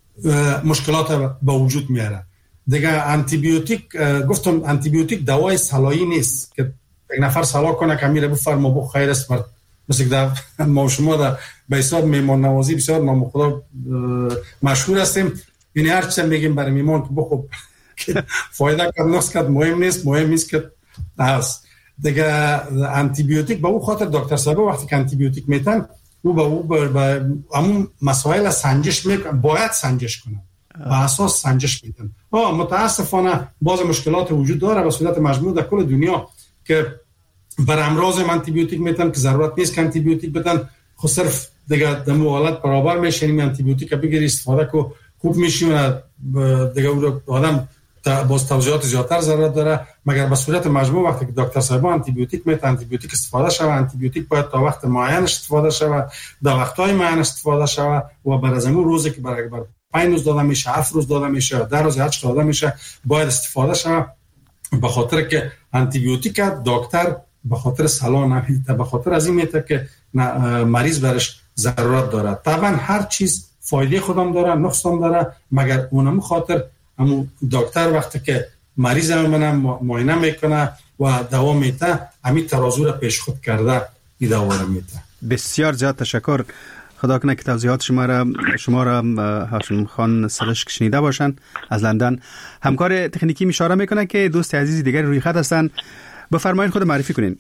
مشکلات به وجود میاره. دیگه آنتی بیوتیک گفتم آنتی بیوتیک دوای سلایی نیست که یک نفر سلا کنه که میره بفرما بو خیر است. مثل که ما شما در به حساب میمان نوازی بسیار ما خدا مشهور هستیم، یعنی هر چیز میگیم برای میمان که بخو فایده کرد نقص کرد مهم نیست، مهم نیست که هست. دیگه آنتی بیوتیک به اون خاطر دکتر صاحب وقتی که آنتی بیوتیک میتن او به او به همون مسائل سنجش میکنه، باید سنجش کنن، به اساس سنجش میدن. آه متاسفانه باز مشکلات وجود داره به صورت مجموع در کل دنیا که بر امراض آنتی بیوتیک میتن که ضرورت نیست که آنتی بیوتیک بدن، خود صرف دیگه در حالت برابر میشه، این آنتی بیوتیک بگیری استفاده کو خوب میشه و دیگه اون آدم باز توضیحات زیادتر ضرورت داره. مگر به صورت مجموع وقتی که دکتر صاحب آنتی بیوتیک میتن آنتی بیوتیک استفاده شود، آنتی بیوتیک باید تا وقت معین استفاده شود، در وقت‌های معین استفاده شود و بر از اون روزی که برای بر پنج روز داده میشه، هفت روز داده میشه، ده روز هشت داده میشه باید استفاده شود، به خاطر که آنتی بیوتیک دکتر به خاطر سلا نمیده، به خاطر از این میته که مریض برش ضرورت داره. طبعا هر چیز فایده خودم داره، نقص هم داره، مگر اونم خاطر همو دکتر وقتی که مریض منم معاینه میکنه و دوا میده، همین ترازو را پیش خود کرده این دوا را میده. بسیار زیاد تشکر. خدا کنه که توضیحات شما را شما را هاشم خان سرشک شنیده باشن از لندن. همکار تکنیکی اشاره میکنه که دوست عزیز دیگر روی خط هستن، بفرمایید خود معرفی کنین.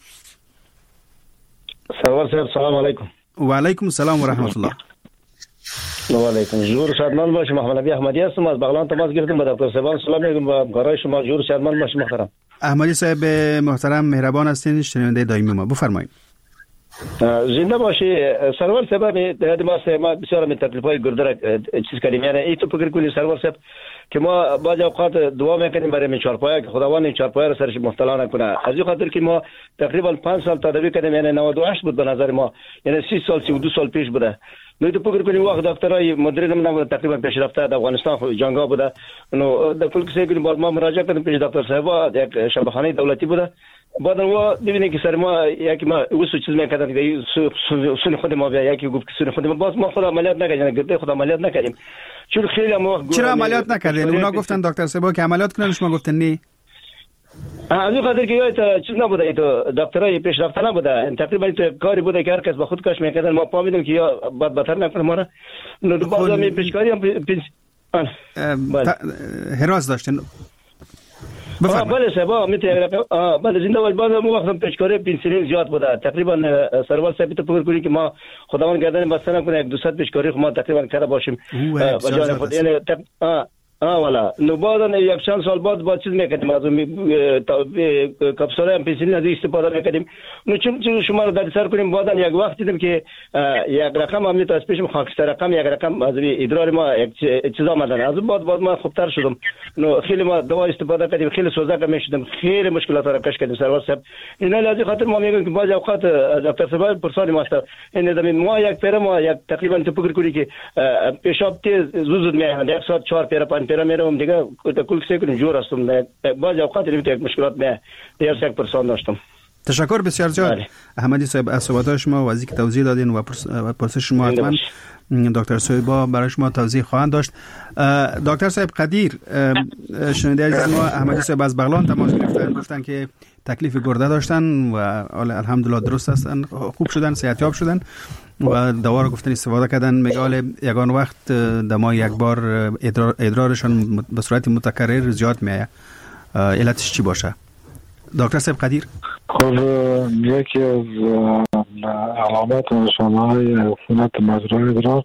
سلام علیکم. و علیکم السلام و رحمت الله. و علیکم. جور شادمان باشید. محمد نبی احمدی هستم، از بغلان تماس گرفتم. با دکتر صاحب سلام میگم و همکارای شما. جور شادمان باشید محترم. احمدی صاحب محترم مهربان هستین، شنونده دائمی ما، بفرمایید. زنده باشی. سرور صاحب در ما ما بسیار من تکلیفای گردر چیز کردیم، یعنی ای تو فکر کنید سرور صاحب که ما بعضی اوقات دعا میکنیم برای این چارپایه که خداوند این چارپایه رو سرش مبتلا نکنه. از این خاطر که ما تقریبا پنج سال تداوی کردیم، یعنی نود و هشت بود به نظر ما، یعنی سی سال سی و دو سال پیش بوده. نو تو فکر کنیم وقت دکترای مدرن من تقریبا پیشرفته در افغانستان جنگا بوده، نو در کل کسی کنیم ما مراجعه کردیم پیش دکتر صاحب، یک شفاخانه دولتی بوده. بعد ما دیدیم که سر ما یکی ما وسو چیز میکردن که سون خود ما بیا یکی گفت که سون خود ما، باز ما خود عملیات نکردیم، یعنی گرده خود عملیات نکردیم. چون خیلی ما چرا عملیات نکردین؟ اونا گفتن دکتر صاحب که عملیات کنن، شما گفتن نه. از این خاطر که یاد چیز نبوده، ایتو دکترای پیشرفته نبوده، تقریبا تو کاری بوده که هر کس با خود کاش میکردن. ما پا میدیم که یا بعد بهتر نکنه ما را نو بعد می پیشکاری هم هراس داشتن. بفرمایید. بله صاحب میتونه بله زنده باشید. بعد ما وقت پیشکاری پنسیلین زیاد بوده، تقریبا سروال صاحب تو فکر کنید که ما خداوند گردن بس نکنه یک دوصد پیشکاری ما تقریبا کرده باشیم. و جان خود یعنی آه والا نو بعد یک چند سال بعد با چیز میکردیم از اون کپسول ام پنسیلین از استفاده میکردیم. نو چون شما رو در سر کنیم بعد یک وقت دیدم که یک رقم هم نیست پیشم خاکستر رقم یک رقم از ادرار ما یک چیز آمدن. از بعد بعد ما خوبتر شدم. نو خیلی ما دوا استفاده کردیم، خیلی سوزاک میشدم، خیلی مشکلات را کش کردیم سرور صاحب. اینا لازم خاطر ما میگم که بعضی اوقات دکتر صاحب پرسانی ماست این دم ما یک پیر ما یک تقریبا تو فکر کنی که پیشاب تیز زود میاد یک ساعت چهار پیر پنج پیر میرم دیگه کل سیکون جور هستم. بعضی اوقات این یک مشکلات میاد دیگر یک پرسان داشتم. تشکر بسیار زیاد احمدی صاحب از صحبت شما و از اینکه توضیح دادین و پرسش شما حتما دکتر صویبا برای شما توضیح خواهند داشت. دکتر صاحب قدیر، شنونده عزیز ما احمدی صاحب از بغلان تماس گرفتن، گفتن که تکلیف گرده داشتن و الحمدلله درست هستن، خوب شدن، صحتیاب شدن و دوا رو گفتن استفاده کردن. میگه یگان وقت دما یک بار ادرار ادرارشان به صورت متکرر زیاد میاد. علتش چی باشه دکتر صاحب قدیر؟ خب یکی از علامات نشانه‌های عفونت مجرای ادرار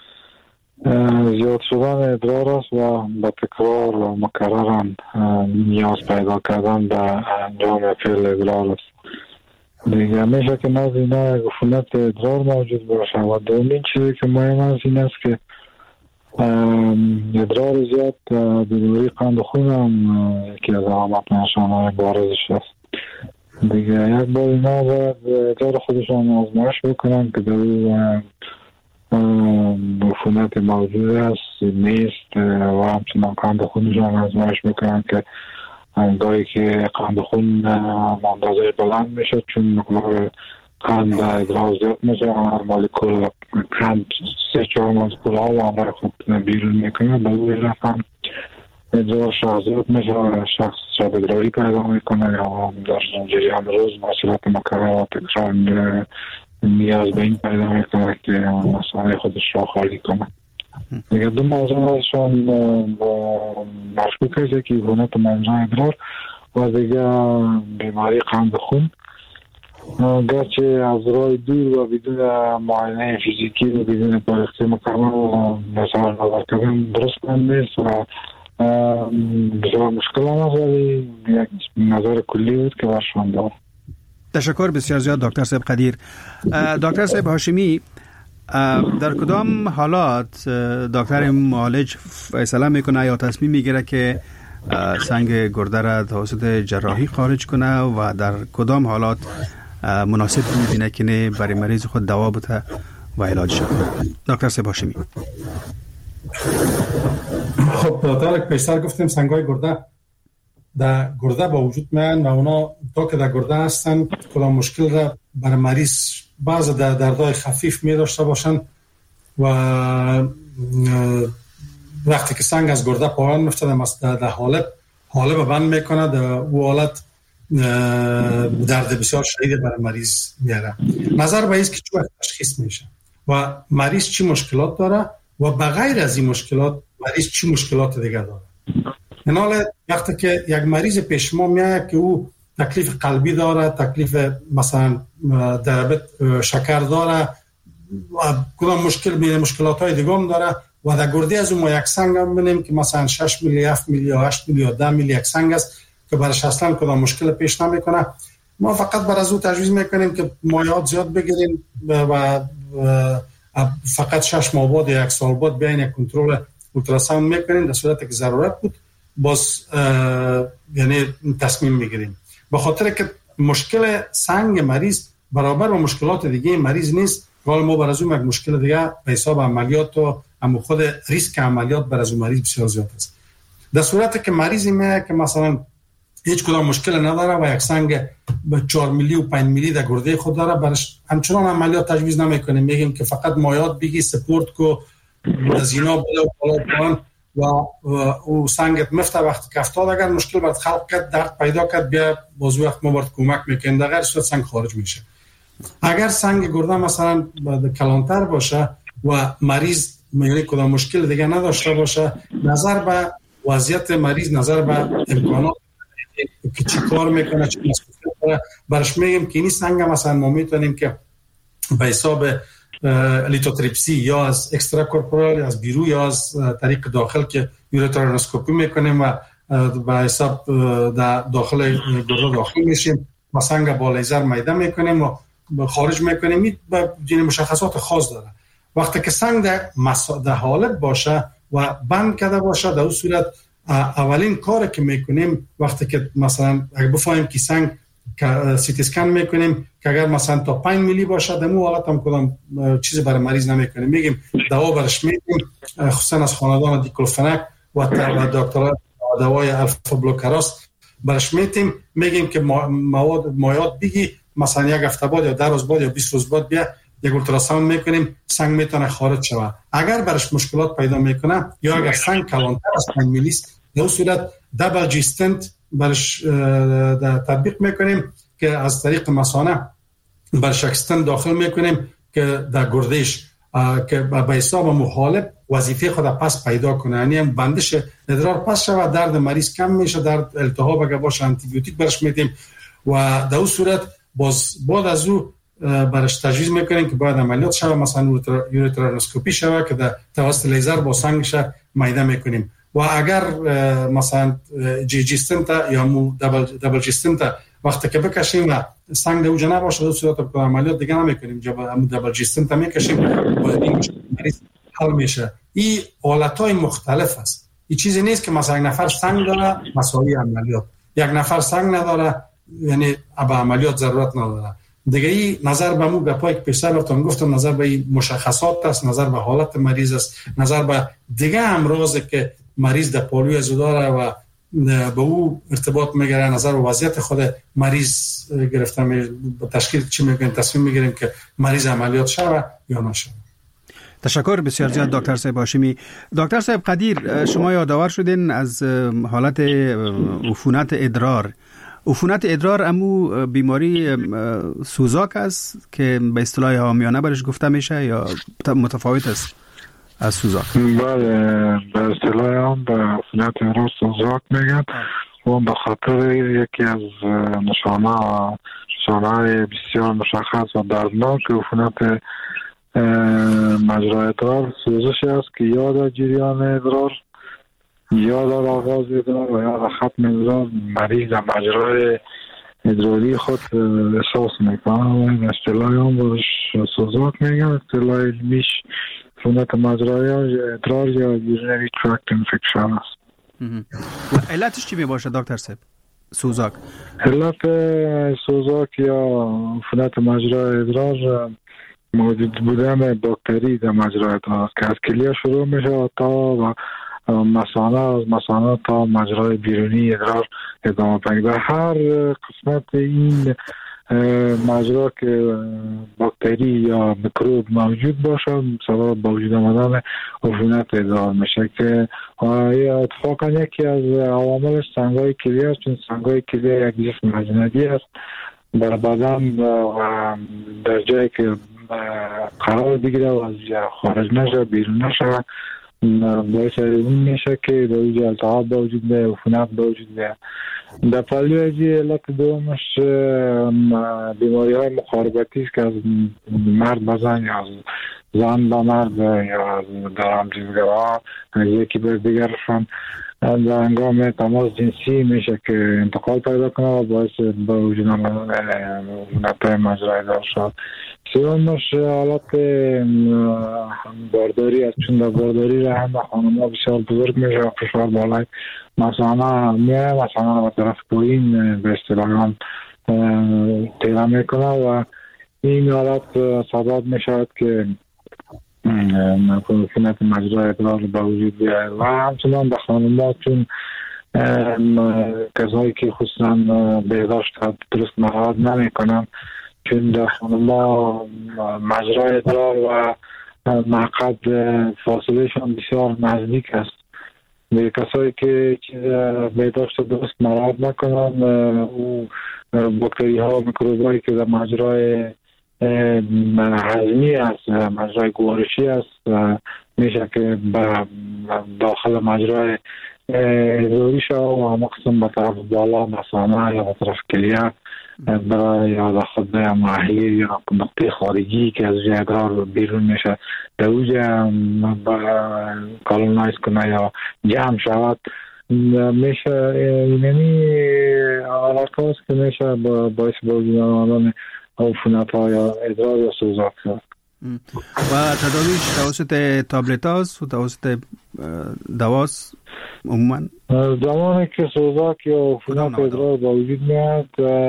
زیاد شدن ادرار است و به تکرار و مکررن نیاز پیدا کردن به انجام فعل ادرار است. دیگه میشه که نزد اینا عفونت ادرار موجود باشه و دومین چیزی که مهم است این است که ادرار زیاد بیماری قند خون هم یکی از علامات نشانه‌های بارزش است. دیگه یک بار اینا باید ادرار خودشان آزمایش بکنن که در اون عفونت موجود است نیست و همچنان قند خونشان آزمایش بکنن که گاهی که قند خون اندازه بلند میشه چون مقدار قند ادرار زیاد میشه مولکول قند سه چهار مولکول ها و همراه خود بیرون میکنه به اون رقم ادرار شخصیت میشه و شخص شب ادراری پیدا میکنه یا در جریان روز مسئولات مکرر و تکرار نیاز به این پیدا میکنه که مسئله خودش را خالی کنه. دیگه دو موضوع هستشان مشکوک است که عفونت مجرای ادرار و دیگه بیماری قند خون، گرچه از راه دور و بدون معاینه فیزیکی و بدون پارکتی مکمل و مثلا نظر کردن درست نیست و بسیار مشکل هم ولی یک نظر کلی بود که برشان دارم. تشکر بسیار زیاد دکتر صاحب قدیر. دکتر صاحب هاشمی، در کدام حالات دکتر معالج فیصله میکنه یا تصمیم میگیره که سنگ گرده را توسط جراحی خارج کنه و در کدام حالات مناسب میبینه که نه برای مریض خود دوا بده و علاجش کنه؟ دکتر صاحب هاشمی. خب تا که پیشتر گفتیم سنگای گرده در گرده با وجود میان و اونا تا که در گرده هستن کدام مشکل را برای مریض بعض در دردهای خفیف می داشته باشن و وقتی که سنگ از گرده پایان میفته در حالب حالب بند میکنه در او حالت درد بسیار شدید برای مریض میاره. نظر به ایست که چون تشخیص میشه و مریض چی مشکلات داره و بغیر از این مشکلات مریض چی مشکلات دیگه داره. این حال وقتی که یک مریض پیش ما میاد که او تکلیف قلبی داره، تکلیف مثلا دیابت شکر داره و کدام مشکل میره مشکلات های دیگه هم داره و در گرده از اون ما یک سنگ هم بینیم که مثلا شش میلی، هفت میلی یا هشت میلی یا ده میلی یک سنگ است که برایش اصلا کدام مشکل پیش نمیکنه. ما فقط بر از او تجویز میکنیم که مایعات زیاد بگیریم و فقط شش ماه بعد یا یک سال بعد بیاین کنترل اولتراساوند میکنیم در صورتی که ضرورت بود باز یعنی تصمیم میگیریم، به خاطر که مشکل سنگ مریض برابر با مشکلات دیگه مریض نیست. حال ما بر از اون یک مشکل دیگه به حساب عملیات و اما خود ریسک عملیات بر از اون مریض بسیار زیاد است. در صورتی که مریضی میاد که مثلا هیچ کدام مشکل نداره و یک سنگ به چهار میلی و پنج میلی در گرده خود داره برش همچنان عملیات تجویز نمیکنیم، میگیم که فقط مایعات بگی سپورت کو زینا بده و بالا و او سنگت مفته وقتی که افتاد اگر مشکل برات خلق کرد درد پیدا کرد بیا باز وقت ما برات کمک میکنیم در غیر صورت سنگ خارج میشه. اگر سنگ گرده مثلا کلانتر باشه و مریض میگه کدام مشکل دیگه نداشته باشه نظر به وضعیت مریض نظر به امکانات که چی کار میکنه چی مسئولیت داره برش میگیم که این سنگ مثلا ما میتونیم که به حساب لیتوتریپسی یا از اکسترا کورپورال از بیرون یا از طریق داخل که یوریترانوسکوپی میکنیم و به حساب در داخل گرده داخل میشیم و سنگ با لیزر میده میکنیم و خارج میکنیم. این مشخصات خاص داره. وقتی که سنگ در, مسا... در حالت باشه و بند کرده باشه، در اون صورت اولین کاری که میکنیم وقتی که مثلا اگه بفهمیم که سنگ سیتی اسکن میکنیم که اگر مثلا تا پنج میلی باشه دمو وقت هم کدام چیزی برای مریض نمیکنیم، میگیم دوا برش میدیم، خصوصا از خاندان دیکلوفناک و دکترها دوای الفا بلوکراس برش میدیم، میگیم که مواد مایات بگی مثلا یک هفته بعد یا ده روز بعد یا بیست روز بعد بیا یک اولتراساوند میکنیم، سنگ میتونه خارج شود. اگر برش مشکلات پیدا میکنه یا اگر سنگ کلانتر از پنج میلی است، در صورت دبل جی استنت برش تطبیق میکنیم که از طریق مثانه برش استنت داخل میکنیم که در گردش که به حساب مخالف وظیفه خود پس پیدا کنه، یعنی بندش ادرار پس شود، درد مریض کم میشه، درد التهاب اگه باشه آنتی بیوتیک برش میدیم و در اون صورت باز بعد از او برش تجویز میکنیم که باید عملیات شود، مثلا یوریترانوسکوپی شود که در توسط لیزر با سنگش میده میکنیم. و اگر مثلا جی جی استنت یا مو دبل دبل جی استنت وقتی که بکشیم و سنگ در اوجا نباشه، در صورت که عملیات دیگه نمیکنیم، جب دبل جی استنت میکشیم و این مریض حل میشه. این حالتهای مختلف است. این چیزی نیست که مثلا یک نفر سنگ داره مساوی عملیات، یک نفر سنگ نداره یعنی به عملیات ضرورت نداره. دیگه این نظر به مو گپایی که پیشتر گفتم گفتم نظر به مشخصات است، نظر به حالت مریض است، نظر به دیگه امراضی که مریض در پالیو داره و به او ارتباط میگیره، نظر به وضعیت خود مریض گرفته می تشکیل چی میگن تصمیم میگیریم که مریض عملیات شوه یا نشه. تشکر بسیار زیاد دکتر صاحب هاشمی. دکتر صاحب قدیر، شما یادآور شدین از حالت عفونت ادرار. عفونت ادرار امو بیماری سوزاک است که به اصطلاح عامیانه برش گفته میشه یا متفاوت است از سوزاک؟ بله، به اصطلاح هم به عفونت ادرار سوزاک میگن و به خاطر یکی از نشانه نشانه بسیار مشخص و دردناک عفونت مجرای ادرار سوزشی است که یا در جریان ادرار یا در آغاز ادرار و یا در ختم ادرار مریض در مجرای ادراری خود احساس میکنه. اصطلاح هم بهش سوزاک میگن، اصطلاح علمیش عفونت مجرای ادرار یا یورینری تراکت انفکشن است. علتش چی میباشه دکتر صاحب سوزاک؟ علت سوزاک یا عفونت مجرای ادرار موجود بودن باکتری در مجرای ادرار که از کلیه شروع میشه تا مثانه، از مثانه تا مجرای بیرونی ادرار ادامه پیدا. هر قسمت این مجرا که باکتری یا میکروب موجود باشه سبب با وجود آمدن عفونت ادرار میشه که اتفاقا یکی از عواملش سنگای کلیه است، چون سنگای کلیه یک جسم اجنبی است در بدن و در جایی که قرار بگیره و از خارج نشه بیرون نشه باعث اون میشه که در اینجا التهاب به وجود بیاد، عفونت به وجود بیاد. در پالیوژی علت دومش بیماری های مقاربتی است که از مرد به زن یا از زن به مرد یا از درآمدزیستگرها یکی به دیگرشان در هنگام تماس جنسی میشه که انتقال پیدا کنه و باعث به وجود آمدن عفونت مجرای ادرار شد. سومش حالت بارداری است، چون در بارداری رحم خانم‌ها بسیار بزرگ میشه و فشار بالای مثانه میه، مثانه به طرف پایین به اصطلاح هم تیره میکنه و این حالت سبب میشود که عفونت مجرای ادرار به وجود بیاید. و همچنان به خانم‌ها چون کسایی که خصوصا بهداشت درست مراعات نمیکنن، چون در خانم‌ها مجرای ادرار و مقعد فاصله شان بسیار نزدیک است. به کسایی که چیز بهداشت درست مراعات نکنن او باکتری ها و میکروب هایی که در مجرای هضمی است، مجرای گوارشی است میشه که داخل مجرای ادراری شد و مقصد به طرف بالا مثانه یا به طرف کلیه برای یا خود محلی یا نقطه خارجی که از ادرار بیرون میشه در اوجه کالونایز کنه یا جمع شود میشه. یعنی علاقه است که میشه باعث بوجودان عفونت ها یا ادرار یا سوزاک شد. و تداویش توسط تابلت هاست و توسط دواست عموما؟ زمانی که سوزاک یا عفونت ادرار با وجود میاد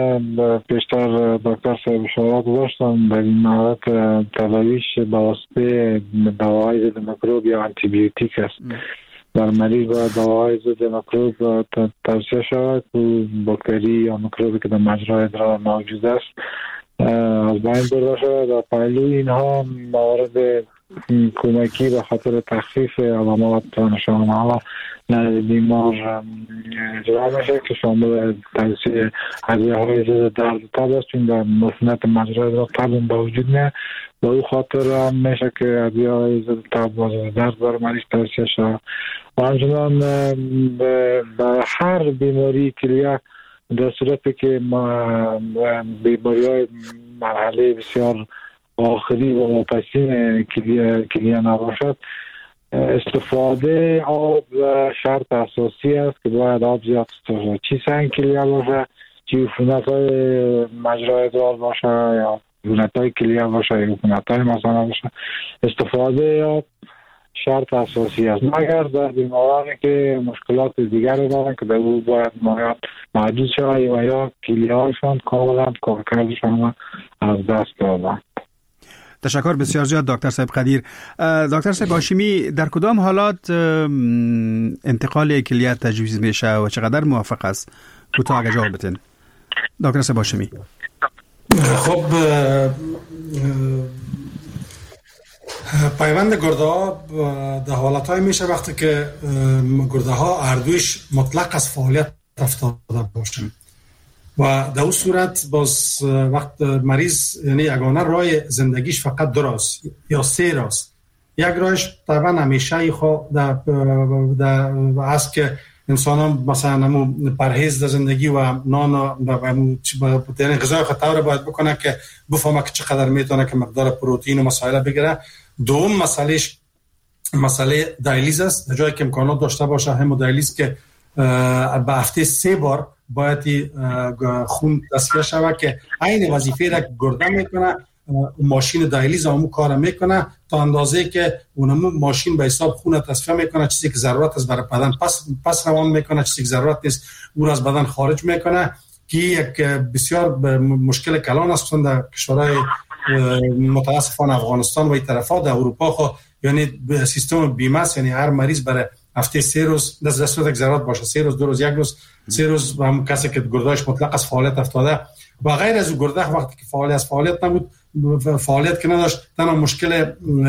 پیشتر دکتر صاحب اشارات داشتن در این مورد تداویش با واسطه دواهای ضد میکروب یا آنتی بیوتیک است. در مریض باید دواهای ضد میکروب توصیه شود که باکتری یا میکروبی که در مجرای ادرار موجود است از بین برده شود و پهلوی اینها موارد کمکی به خاطر تخفیف علامات نشانه‌ها نزد بیمار اجرا میشه که شامل توصیه ادویه‌های ضد درد تب است چون در عفونت مجرای ادرار تب به وجود میاد. به او خاطر میشه که ادویه‌های ضد تب و ضد درد بر مریض توصیه شود و همچنان به هر بیماری کلیه در صورتی که ما بیماری های مرحله بسیار آخری و مپسین کلیه نباشد استفاده آب شرط اساسی است که باید آب زیاد استفاده شود. چی سنگ کلیه باشه، چی عفونت های مجرای ادرار باشه یا عفونت های کلیه باشه یا عفونت های مثلا باشه استفاده آب شرط اساسی است، مگر در بیمارانی که مشکلات دیگر دارن که در او باید مایات محدود شود و یا کلیه هایشان کاملا کارکردشان از دست دادن. تشکر بسیار زیاد دکتر صاحب قدیر. دکتر صاحب هاشمی، در کدام حالات انتقال کلیه تجویز میشه و چقدر موافق است؟ کوتاه اگه جواب بدین دکتر صاحب هاشمی. خب پیوند گرده ها در حالت های میشه وقتی که گرده ها اردویش مطلق از فعالیت افتاده باشه و در اون صورت باز وقت مریض یعنی یگانه راه زندگیش فقط دو راست یا سه راست. یک راهش طبعا همیشه خود در است که انسان ها مثلا نمو پرهیز در زندگی و نان و غذای خطور باید بکنه که بفهمه که چقدر میتونه که مقدار پروتئین و مسائل بگیره. دوم مسئلهش مسئله دیالیز است، در جایی که امکانات داشته باشه همودیالیز که به هفته سه بار باید خون تصفیه شود که عین وظیفه را گرده میکنه ماشین دیالیز همون کار میکنه تا اندازه که اونمو ماشین به حساب خون تصفیه میکنه، چیزی که ضرورت است برای بدن پس پس روان میکنه، چیزی که ضرورت نیست اون از بدن خارج میکنه که یک بسیار مشکل کلان است در کشورهای متاسفانه افغانستان و این طرفا. در اروپا خو یعنی سیستم بیمه است، یعنی هر مریض برای هفته سه روز در صورت ضرورت باشه سه روز دو روز یک روز سه روز و هم کسی که گردهش مطلق از فعالیت افتاده و غیر از گرده وقتی که فعالیت از فعالیت نبود فعالیت که نداشت تنها مشکل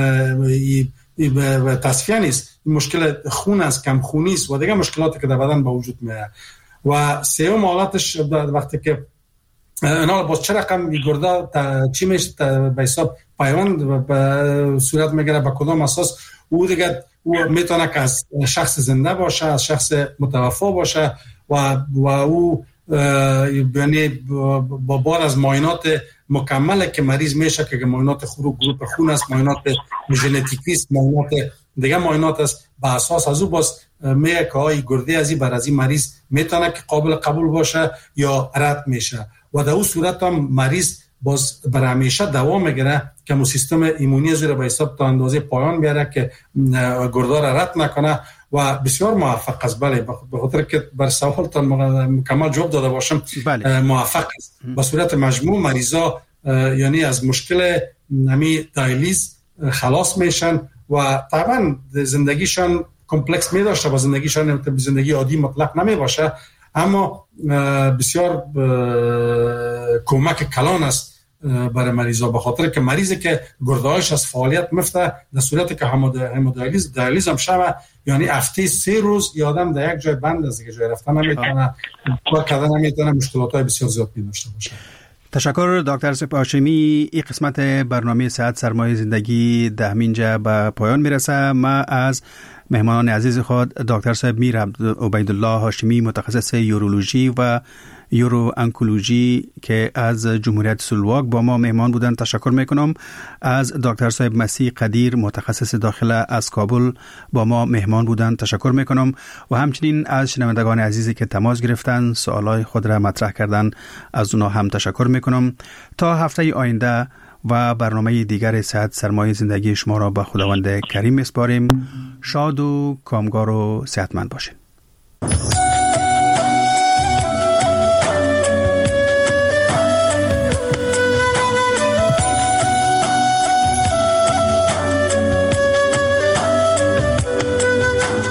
تصفیه نیست، مشکل خون است، کم خونی است و دیگه مشکلاتی که در بدن به وجود میاد. و سوم حالتش وقتی که اینا باز چه رقم گرده چی میشه به حساب پیوند به صورت میگیره به کدام اساس او دیگه او میتونه که از شخص زنده باشه از شخص متوفا باشه و و او یعنی با بار از معاینات مکمله که مریض میشه که معاینات خروج گروپ خون است، معاینات ژنتیکی است، معاینات دیگه معاینات است، به اساس از او باز میگه که های گرده ازی بر ازی مریض میتونه که قابل قبول باشه یا رد میشه و در اون صورت هم مریض باز برای همیشه دوام میگیره که مو سیستم ایمونی زیر به حساب تا اندازه پایان بیاره که گرده را رد نکنه و بسیار موفق است. بله به خاطر که بر سوالتان مکمل جواب داده باشم بله. موفق است به صورت مجموع مریضا یعنی از مشکل نمی دیالیز خلاص میشن و طبعا زندگیشان کمپلکس می داشته و زندگیشان زندگی عادی مطلق نمی باشه اما بسیار کمک کلان است برای مریضا به خاطر که مریضی که گرده‌هاش از فعالیت مفته در صورتی که همودیالیز دیالیز هم شوه یعنی هفته سه روز یادم در یک جای بند است که جای رفتن نمیتونه کار کردن نمیتونه مشکلات‌های بسیار زیاد می داشته باشه. تشکر دکتر صاحب هاشمی. این قسمت برنامه صحت سرمایه زندگی ده مینجا به پایان میرسه. ما از مهمانان عزیز خود دکتر صاحب میر عبیدالله هاشمی متخصص یورولوژی و یورو انکولوژی که از جمهوریت سلواک با ما مهمان بودند تشکر میکنم. از دکتر صاحب مسیح قدیر متخصص داخله از کابل با ما مهمان بودند تشکر میکنم و همچنین از شنوندگان عزیزی که تماس گرفتن سوالای خود را مطرح کردن از اونا هم تشکر میکنم. تا هفته آینده و برنامه دیگر صحت سرمایه زندگی شما را به خداوند کریم میسپاریم. شاد و کامگار و صحتمند باشید.